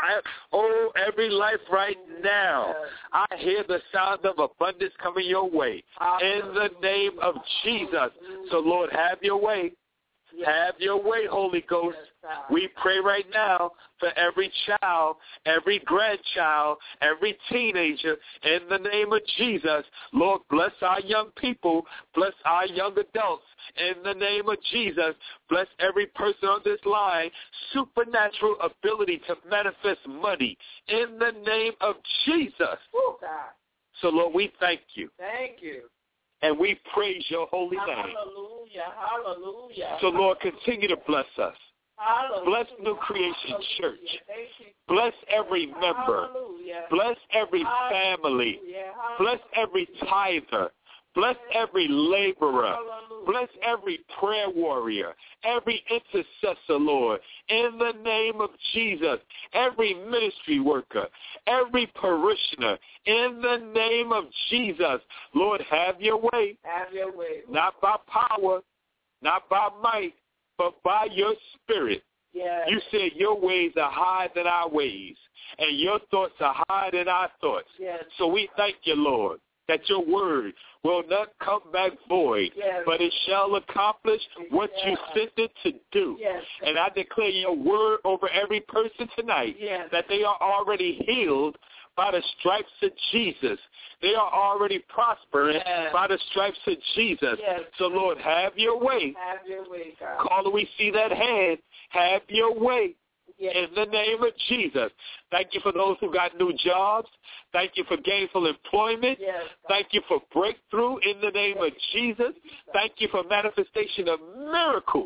every life right now. I hear the sound of abundance coming your way in the name of Jesus. So, Lord, have your way. Have your way, Holy Ghost. We pray right now for every child, every grandchild, every teenager in the name of Jesus. Lord, bless our young people. Bless our young adults in the name of Jesus. Bless every person on this line. Supernatural ability to manifest money in the name of Jesus. So, Lord, we thank you. Thank you. And we praise your holy name. Hallelujah. Hallelujah. So, Lord, continue to bless us. Hallelujah. Bless New Creation Church. Bless every member. Bless every family. Bless every tither. Bless every laborer. Bless every prayer warrior, every intercessor, Lord, in the name of Jesus, every ministry worker, every parishioner, in the name of Jesus. Lord, have your way. Have your way. Not by power, not by might, but by your spirit. Yes. You said your ways are higher than our ways, and your thoughts are higher than our thoughts. Yes. So we thank you, Lord, that your word will not come back void, but it shall accomplish what you sent it to do. Yes. And I declare your word over every person tonight, that they are already healed by the stripes of Jesus. They are already prospering by the stripes of Jesus. Yes. So, Lord, have your way. Have your way, God. Caller, we see that hand. Have your way. Yes. In the name of Jesus. Thank you for those who got new jobs. Thank you for gainful employment. Yes. Thank you for breakthrough in the name of Jesus. Thank you for manifestation of miracles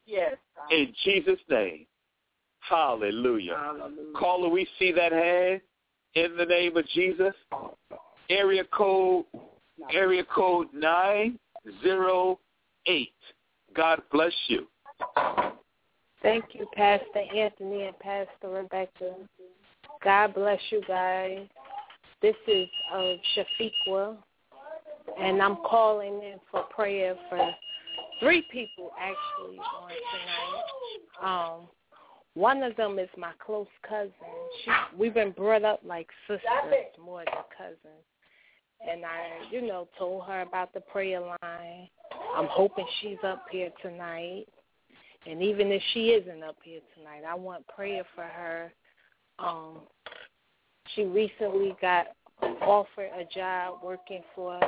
Yes. In Jesus' name. Hallelujah. Caller, we see that hand in the name of Jesus. Area code 908. God bless you. Thank you, Pastor Anthony and Pastor Rebecca. God bless you guys. This is Shafiqua, and I'm calling in for prayer for 3 people actually on tonight. One of them is my close cousin. We've been brought up like sisters more than cousins. And I, told her about the prayer line. I'm hoping she's up here tonight. And even if she isn't up here tonight, I want prayer for her. She recently got offered a job working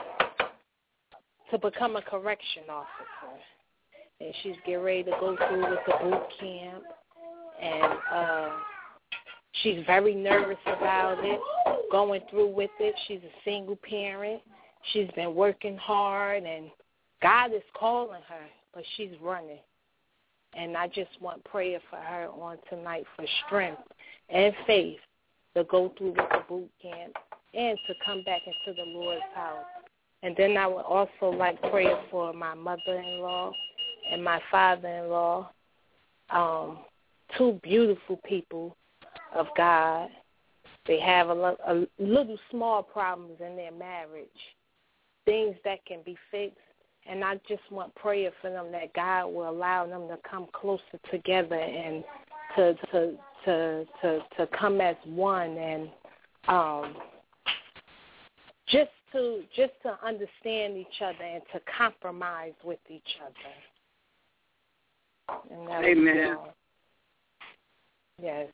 to become a correction officer. And she's getting ready to go through with the boot camp. And she's very nervous about it, going through with it. She's a single parent. She's been working hard, and God is calling her, but she's running. And I just want prayer for her on tonight for strength and faith to go through with the boot camp and to come back into the Lord's house. And then I would also like prayer for my mother-in-law and my father-in-law, 2 beautiful people of God. They have a little small problems in their marriage, things that can be fixed. And I just want prayer for them that God will allow them to come closer together and to come as one, and just to understand each other and to compromise with each other. And Amen. Yes.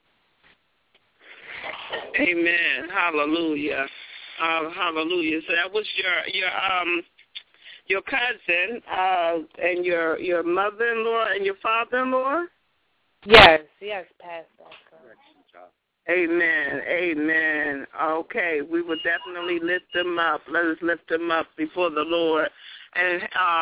Amen. Hallelujah. Hallelujah. So that was your cousin and your mother-in-law and your father-in-law? Yes, Pastor. Amen. Okay, we will definitely lift them up. Let us lift them up before the Lord. And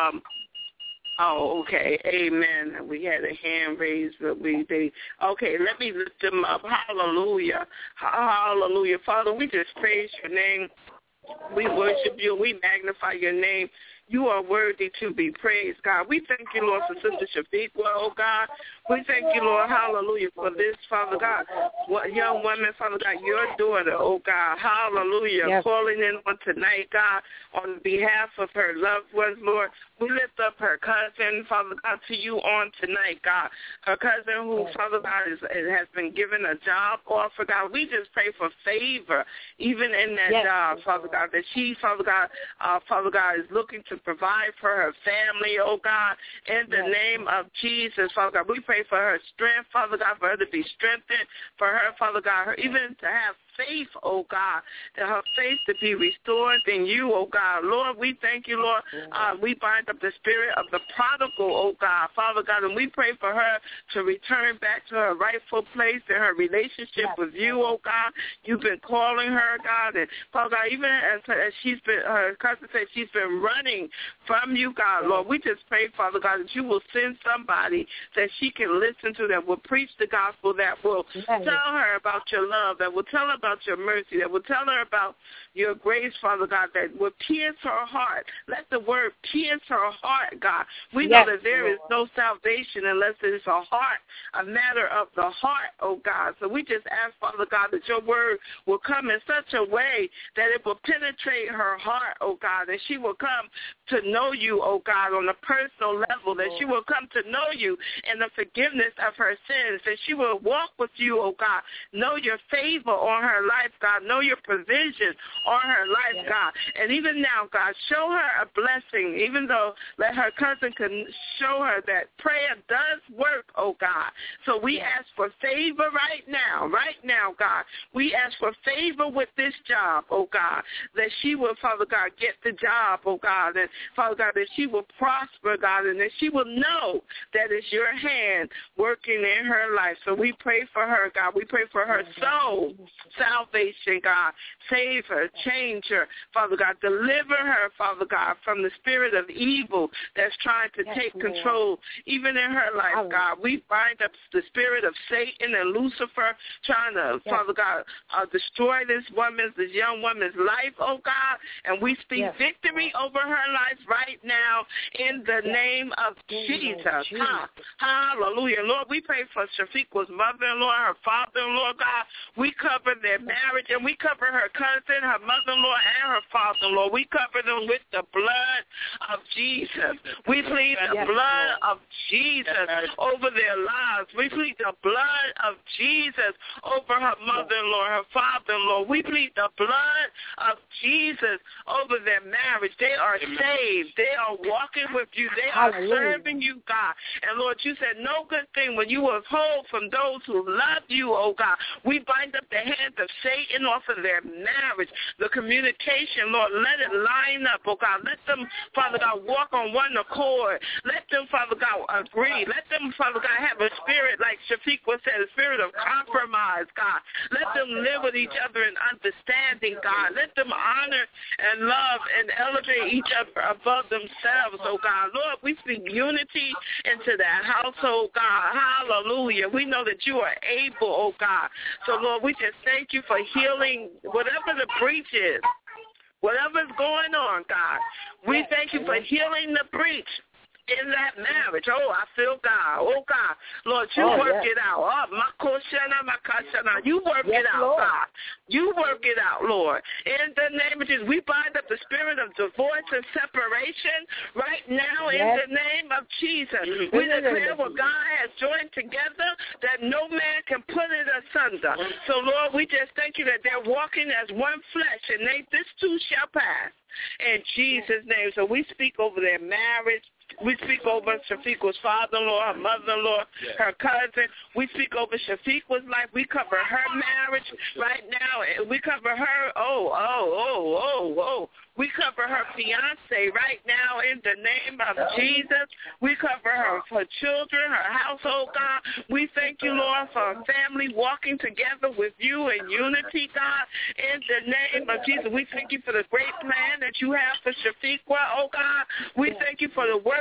okay. Amen. We had a hand raised, but okay, let me lift them up. Hallelujah. Hallelujah. Father, we just praise your name. We worship you. We magnify your name. You are worthy to be praised, God. We thank you, Lord, for Sister Shafiqua, oh God. We thank you, Lord, hallelujah, for this, Father God, young woman, Father God, your daughter, oh God, hallelujah, yes. Calling in on tonight, God, on behalf of her loved ones, Lord. We lift up her cousin, Father God, to you on tonight, God. Her cousin who, Father God, has been given a job offer, God. We just pray for favor, even in that job, Father God, that she, Father God, is looking to provide for her family, oh God, in the name of Jesus, Father God. We pray for her strength, Father God, for her to be strengthened, for her, Father God, even to have faith, oh God, that her faith to be restored in you, oh God. Lord, we thank you, Lord. We bind up the spirit of the prodigal, oh God, Father God, and we pray for her to return back to her rightful place in her relationship with you, oh God. You've been calling her, God, and Father God, even as she's been, her cousin said she's been running from you, God, Lord, we just pray, Father God, that you will send somebody that she can listen to, that will preach the gospel, that will tell her about your love, that will tell her about your mercy, that will tell her about your grace, Father God, that will pierce her heart. Let the word pierce her heart, God. We know that there is no salvation unless it is a heart, a matter of the heart, oh God. So we just ask, Father God, that your word will come in such a way that it will penetrate her heart, oh God, that she will come to know you, oh God, on a personal level, that she will come to know you in the forgiveness of her sins, that she will walk with you, oh God, know your favor on her life, God, know your provision on her life, God. And even now, God, show her a blessing, even though let her cousin can show her that prayer does work, oh God. So we ask for favor right now, God. We ask for favor with this job, oh God, that she will, Father God, get the job, oh God, and Father God, that she will prosper, God, and that she will know that it's your hand working in her life. So we pray for her, God. We pray for her soul salvation, God. Save her, change her, Father God. Deliver her, Father God, from the spirit of evil that's trying to take control, even in her life, God. We bind up the spirit of Satan and Lucifer trying to, Father God, destroy this young woman's life, oh God. And we speak victory over her life right now in the name of Jesus. Hallelujah. Lord, we pray for Shafiqa's mother-in-law, her father-in-law, God. We cover their marriage, and we cover her cousin, her mother-in-law, and her father-in-law. We cover them with the blood of Jesus. We plead the blood of Jesus over their lives. We plead the blood of Jesus over her mother-in-law, her father-in-law. We plead the blood of Jesus over their marriage. They are saved. They are walking with you. They are serving you, God. And Lord, you said no good thing when you withhold from those who love you, oh God. We bind up the hands of Satan off of their marriage. The communication, Lord, let it line up, oh God. Let them, Father God, walk on one accord. Let them, Father God, agree. Let them, Father God, have a spirit, like Shafiqa said, a spirit of compromise, God. Let them live with each other in understanding, God. Let them honor and love and elevate each other above themselves, oh God. Lord, we speak unity into that household, God. Hallelujah. We know that you are able, oh God. So, Lord, we just thank you for healing whatever the breach is, whatever's going on, God. We thank you for healing the breach in that marriage. Oh, I feel God. Oh, God. Lord, you work it out. Oh, you work it out, Lord. God. You work it out, Lord. In the name of Jesus, we bind up the spirit of divorce and separation right now in the name of Jesus. We declare what God has joined together that no man can put it asunder. So, Lord, we just thank you that they're walking as one flesh, and this too shall pass. In Jesus' name. So we speak over their marriage. We speak over Shafiqa's father-in-law, her mother-in-law, her cousin. We speak over Shafiqa's life. We cover her marriage right now. We cover her, we cover her fiancé right now in the name of Jesus. We cover her children, her household, God. We thank you, Lord, for a family walking together with you in unity, God, in the name of Jesus. We thank you for the great plan that you have for Shafiqa, oh, God. We thank you for the work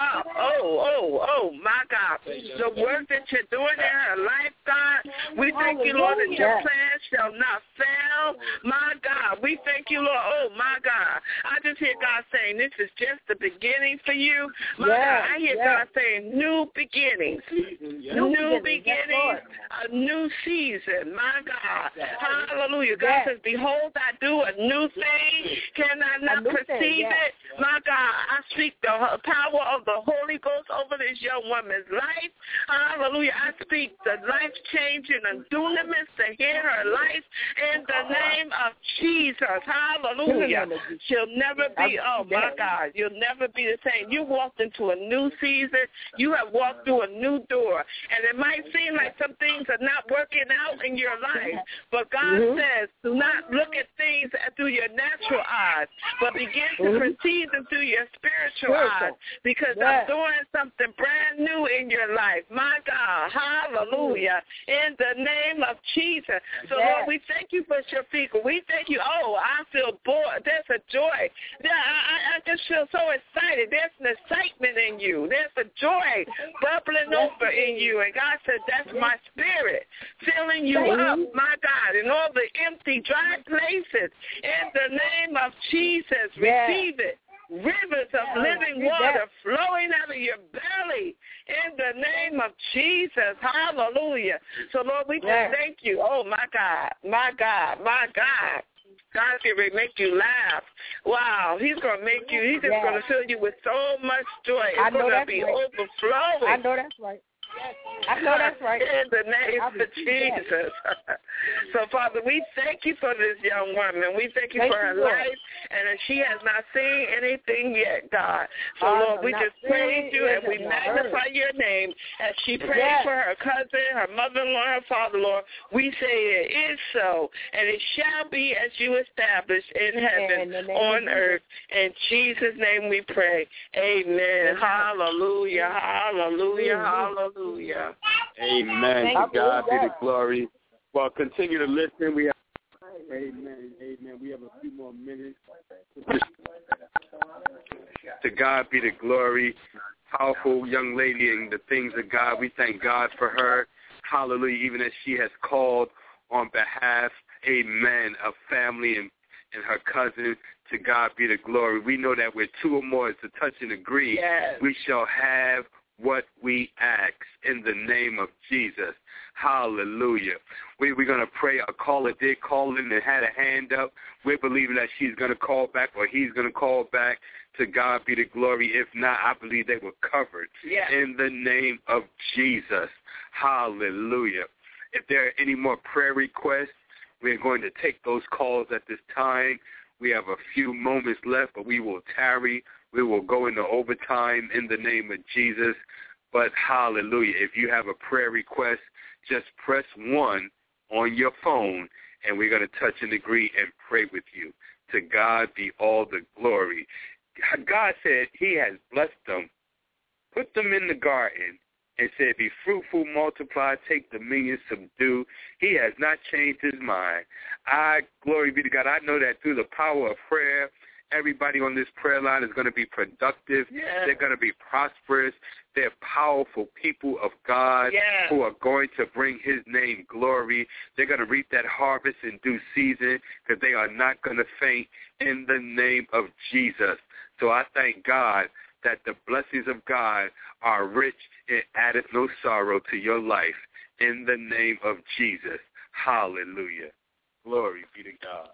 my God, the work that you're doing in her life, God. We thank you, Lord, that your plan shall not fail. My God, we thank you, Lord. Oh, my God. I just hear God saying this is just the beginning for you. My God, I hear God saying new beginnings. New beginnings, a new season. My God. Hallelujah. God says, behold, I do a new thing. Can I not perceive it? My God, I speak the power of the Holy Ghost over this young woman's life. Hallelujah. I speak the life-changing and dunamis to hear her life in the name of Jesus. Hallelujah. She'll never be, oh, my God, you'll never be the same. You walked into a new season. You have walked through a new door. And it might seem like some things are not working out in your life, but God says, do not look at things through your natural eyes, but begin to perceive them through your spiritual eyes, because I'm doing something brand new in your life. My God, hallelujah, in the name of Jesus. So, Lord, we thank you for Shafiqa. We thank you. Oh, I feel bored. There's a joy. I just feel so excited. There's an excitement in you. There's a joy bubbling over in you. And God said, that's my spirit filling you up, my God, in all the empty, dry places. In the name of Jesus, receive it. Rivers of living water flowing out of your belly in the name of Jesus. Hallelujah. So, Lord, we just thank you. Oh, my God, my God, my God. God's going to make you laugh. Wow, he's going to make you, he's just going to fill you with so much joy. It's going to be overflowing. I know that's right. I know that's right. In the name of Jesus. So, Father, we thank you for this young woman. We thank you for her life, and that she has not seen anything yet, God. So, Lord, we just praise you and we magnify your name as she prays for her cousin, her mother-in-law, her father-in-law. We say it is so, and it shall be as you established in heaven, on earth. In Jesus' name we pray. Amen. Hallelujah. Hallelujah. Hallelujah. Amen. To God be the glory. Well, continue to listen. We have Amen. Amen. We have a few more minutes. To God be the glory. Powerful young lady in the things of God. We thank God for her. Hallelujah. Even as she has called on behalf, amen, of family and her cousin. To God be the glory. We know that where two or more is to touch and agree, yes, we shall have what we ask in the name of Jesus. Hallelujah. We're going to pray. A caller did call in and had a hand up. We're believing that she's going to call back or he's going to call back. To God be the glory. If not, I believe they were covered, yes, in the name of Jesus. Hallelujah. If there are any more prayer requests, we're going to take those calls at this time. We have a few moments left, but we will tarry. We will go into overtime in the name of Jesus. But hallelujah, if you have a prayer request, just press 1 on your phone, and we're going to touch and agree and pray with you. To God be all the glory. God said he has blessed them, put them in the garden, and said, be fruitful, multiply, take dominion, subdue. He has not changed his mind. Glory be to God. I know that through the power of prayer, everybody on this prayer line is going to be productive. Yes. They're going to be prosperous. They're powerful people of God, yes, who are going to bring his name glory. They're going to reap that harvest in due season because they are not going to faint in the name of Jesus. So I thank God that the blessings of God are rich and addeth no sorrow to your life in the name of Jesus. Hallelujah. Glory be to God.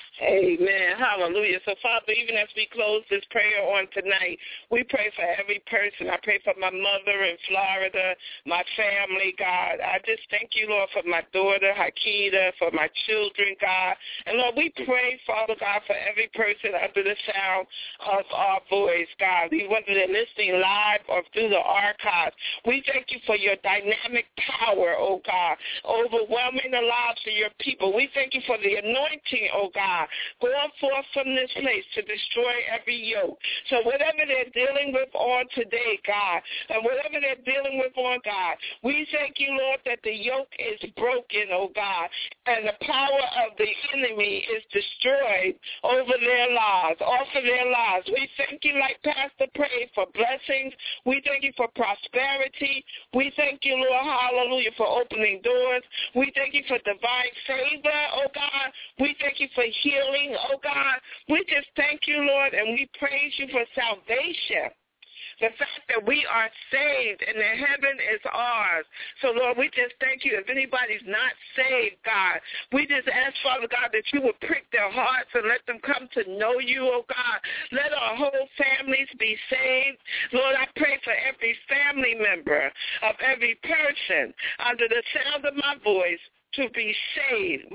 Amen. Hallelujah. So, Father, even as we close this prayer on tonight, we pray for every person. I pray for my mother in Florida, my family, God. I just thank you, Lord, for my daughter, Hakita, for my children, God. And, Lord, we pray, Father God, for every person under the sound of our voice, God. Whether they're listening live or through the archives, we thank you for your dynamic power, oh God, overwhelming the lives of your people. We thank you for the anointing, oh God, going forth from this place to destroy every yoke. So whatever they're dealing with on today, God, and whatever they're dealing with on, God, we thank you, Lord, that the yoke is broken, oh God, and the power of the enemy is destroyed over their lives, off of their lives. We thank you, like Pastor prayed, for blessings. We thank you for prosperity. We thank you, Lord, hallelujah, for opening doors. We thank you for divine favor, oh God. We thank you for healing, oh God. We just thank you, Lord, and we praise you for salvation. The fact that we are saved and that heaven is ours. So, Lord, we just thank you. If anybody's not saved, God, we just ask, Father God, that you would prick their hearts and let them come to know you, oh God. Let our whole families be saved. Lord, I pray for every family member of every person under the sound of my voice to be saved.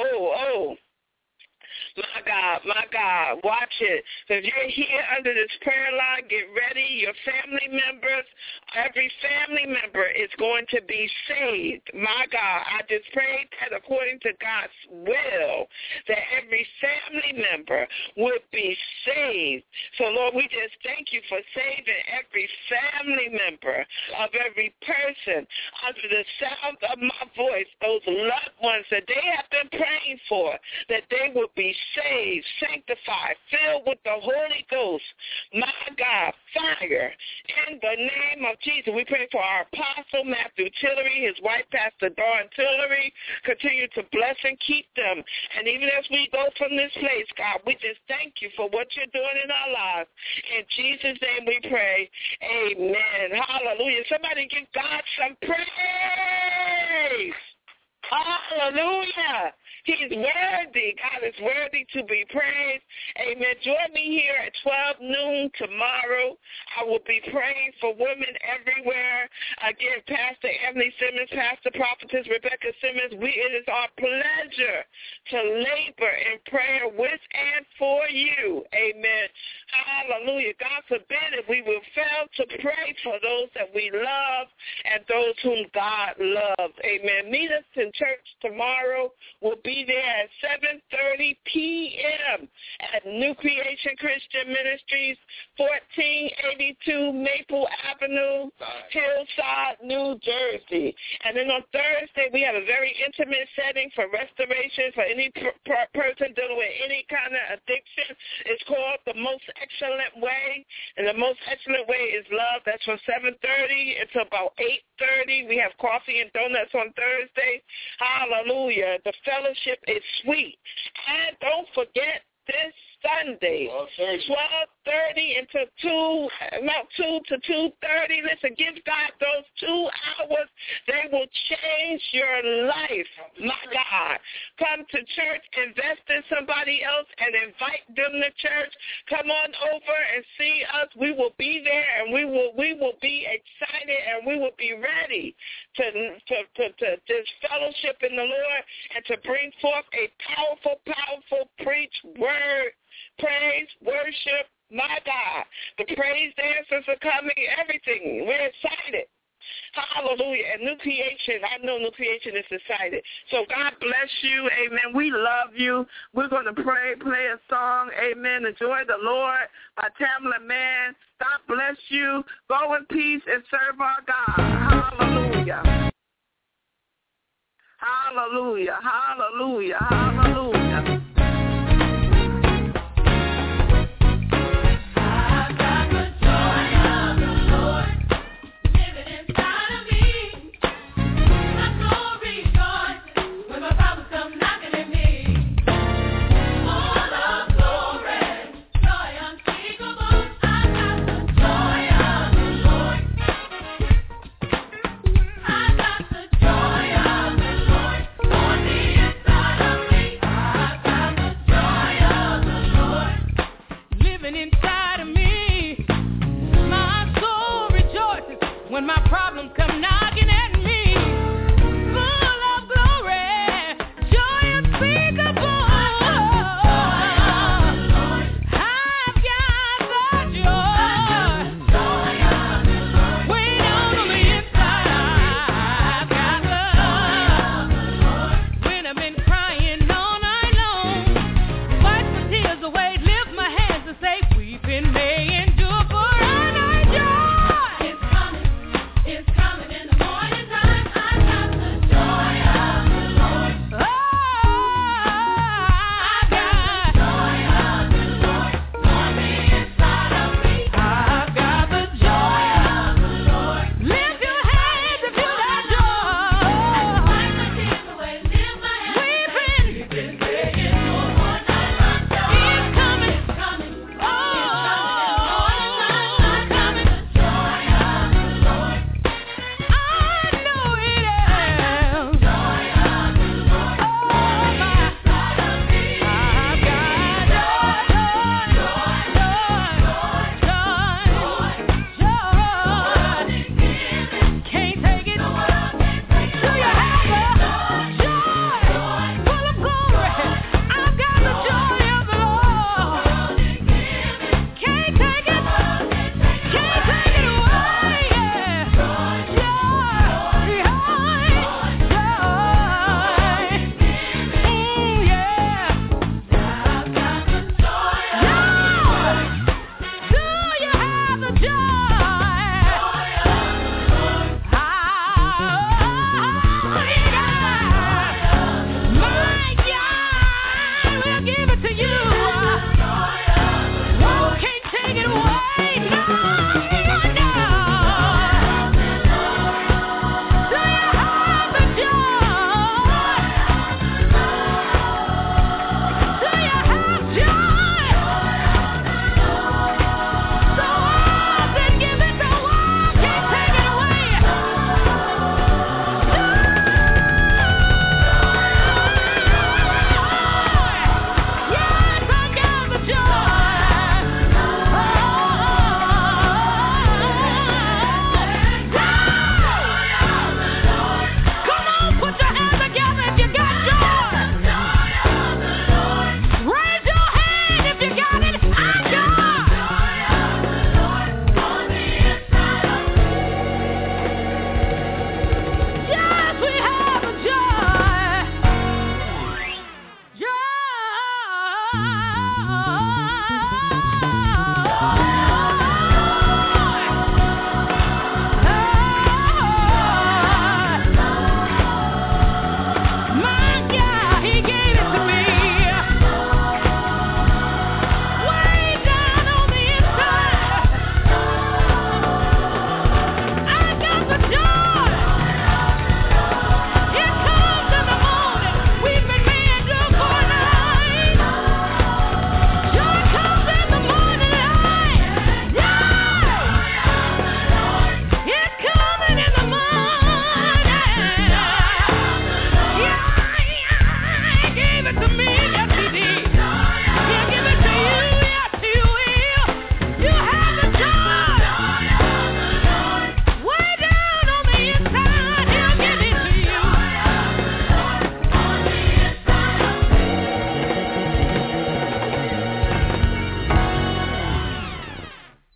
My God, watch it. If you're here under this prayer line, get ready. Your family members, every family member is going to be saved. My God, I just prayed that according to God's will, that every family member would be saved. So, Lord, we just thank you for saving every family member of every person under the sound of my voice, those loved ones that they have been praying for, that they would be saved, sanctified, filled with the Holy Ghost. My God, fire. In the name of Jesus, we pray for our apostle, Matthew Tillery, his wife, Pastor Dawn Tillery. Continue to bless and keep them. And even as we go from this place, God, we just thank you for what you're doing in our lives. In Jesus' name we pray. Amen. Hallelujah. Somebody give God some praise. Hallelujah. He's worthy. God is worthy to be praised. Amen. Join me here at 12 noon tomorrow. I will be praying for women everywhere. Again, Pastor Anthony Simmons, Pastor Prophetess Rebecca Simmons, it is our pleasure to labor in prayer with and for you. Amen. Hallelujah. God forbid if we will fail to pray for those that we love and those whom God loves. Amen. Meet us in church tomorrow. We'll be there at 7:30 p.m. at New Creation Christian Ministries, 1482 Maple Avenue, Hillside, New Jersey. And then on Thursday, we have a very intimate setting for restoration for any person dealing with any kind of addiction. It's called The Most Excellent Way, and the most excellent way is love. That's from 7:30 until about 8:30. We have coffee and donuts on Thursday. Hallelujah. The fellowship is sweet. And don't forget this Sunday, 12:30 until 2 to 2:30. Listen, give God those 2 hours. They will change your life. My God. Come to church, invest in somebody else, and invite them to church. Come on over and see us. We will be there, and we will be excited, and we will be ready to just fellowship in the Lord and to bring forth a powerful preach word. Praise, worship, my God. The praise dancers are coming, everything. We're excited. Hallelujah. And New Creation, I know New Creation is excited. So God bless you. Amen. We love you. We're going to play a song. Amen. Enjoy the Lord by Tamla Mann. God bless you. Go in peace and serve our God. Hallelujah. Hallelujah. Hallelujah. Hallelujah. When my problems come knocking at me, full of glory, joy unspeakable. I've got the joy waiting on the inside. I've got love when I've been crying all night long. Wipe the tears away, lift my hands and say,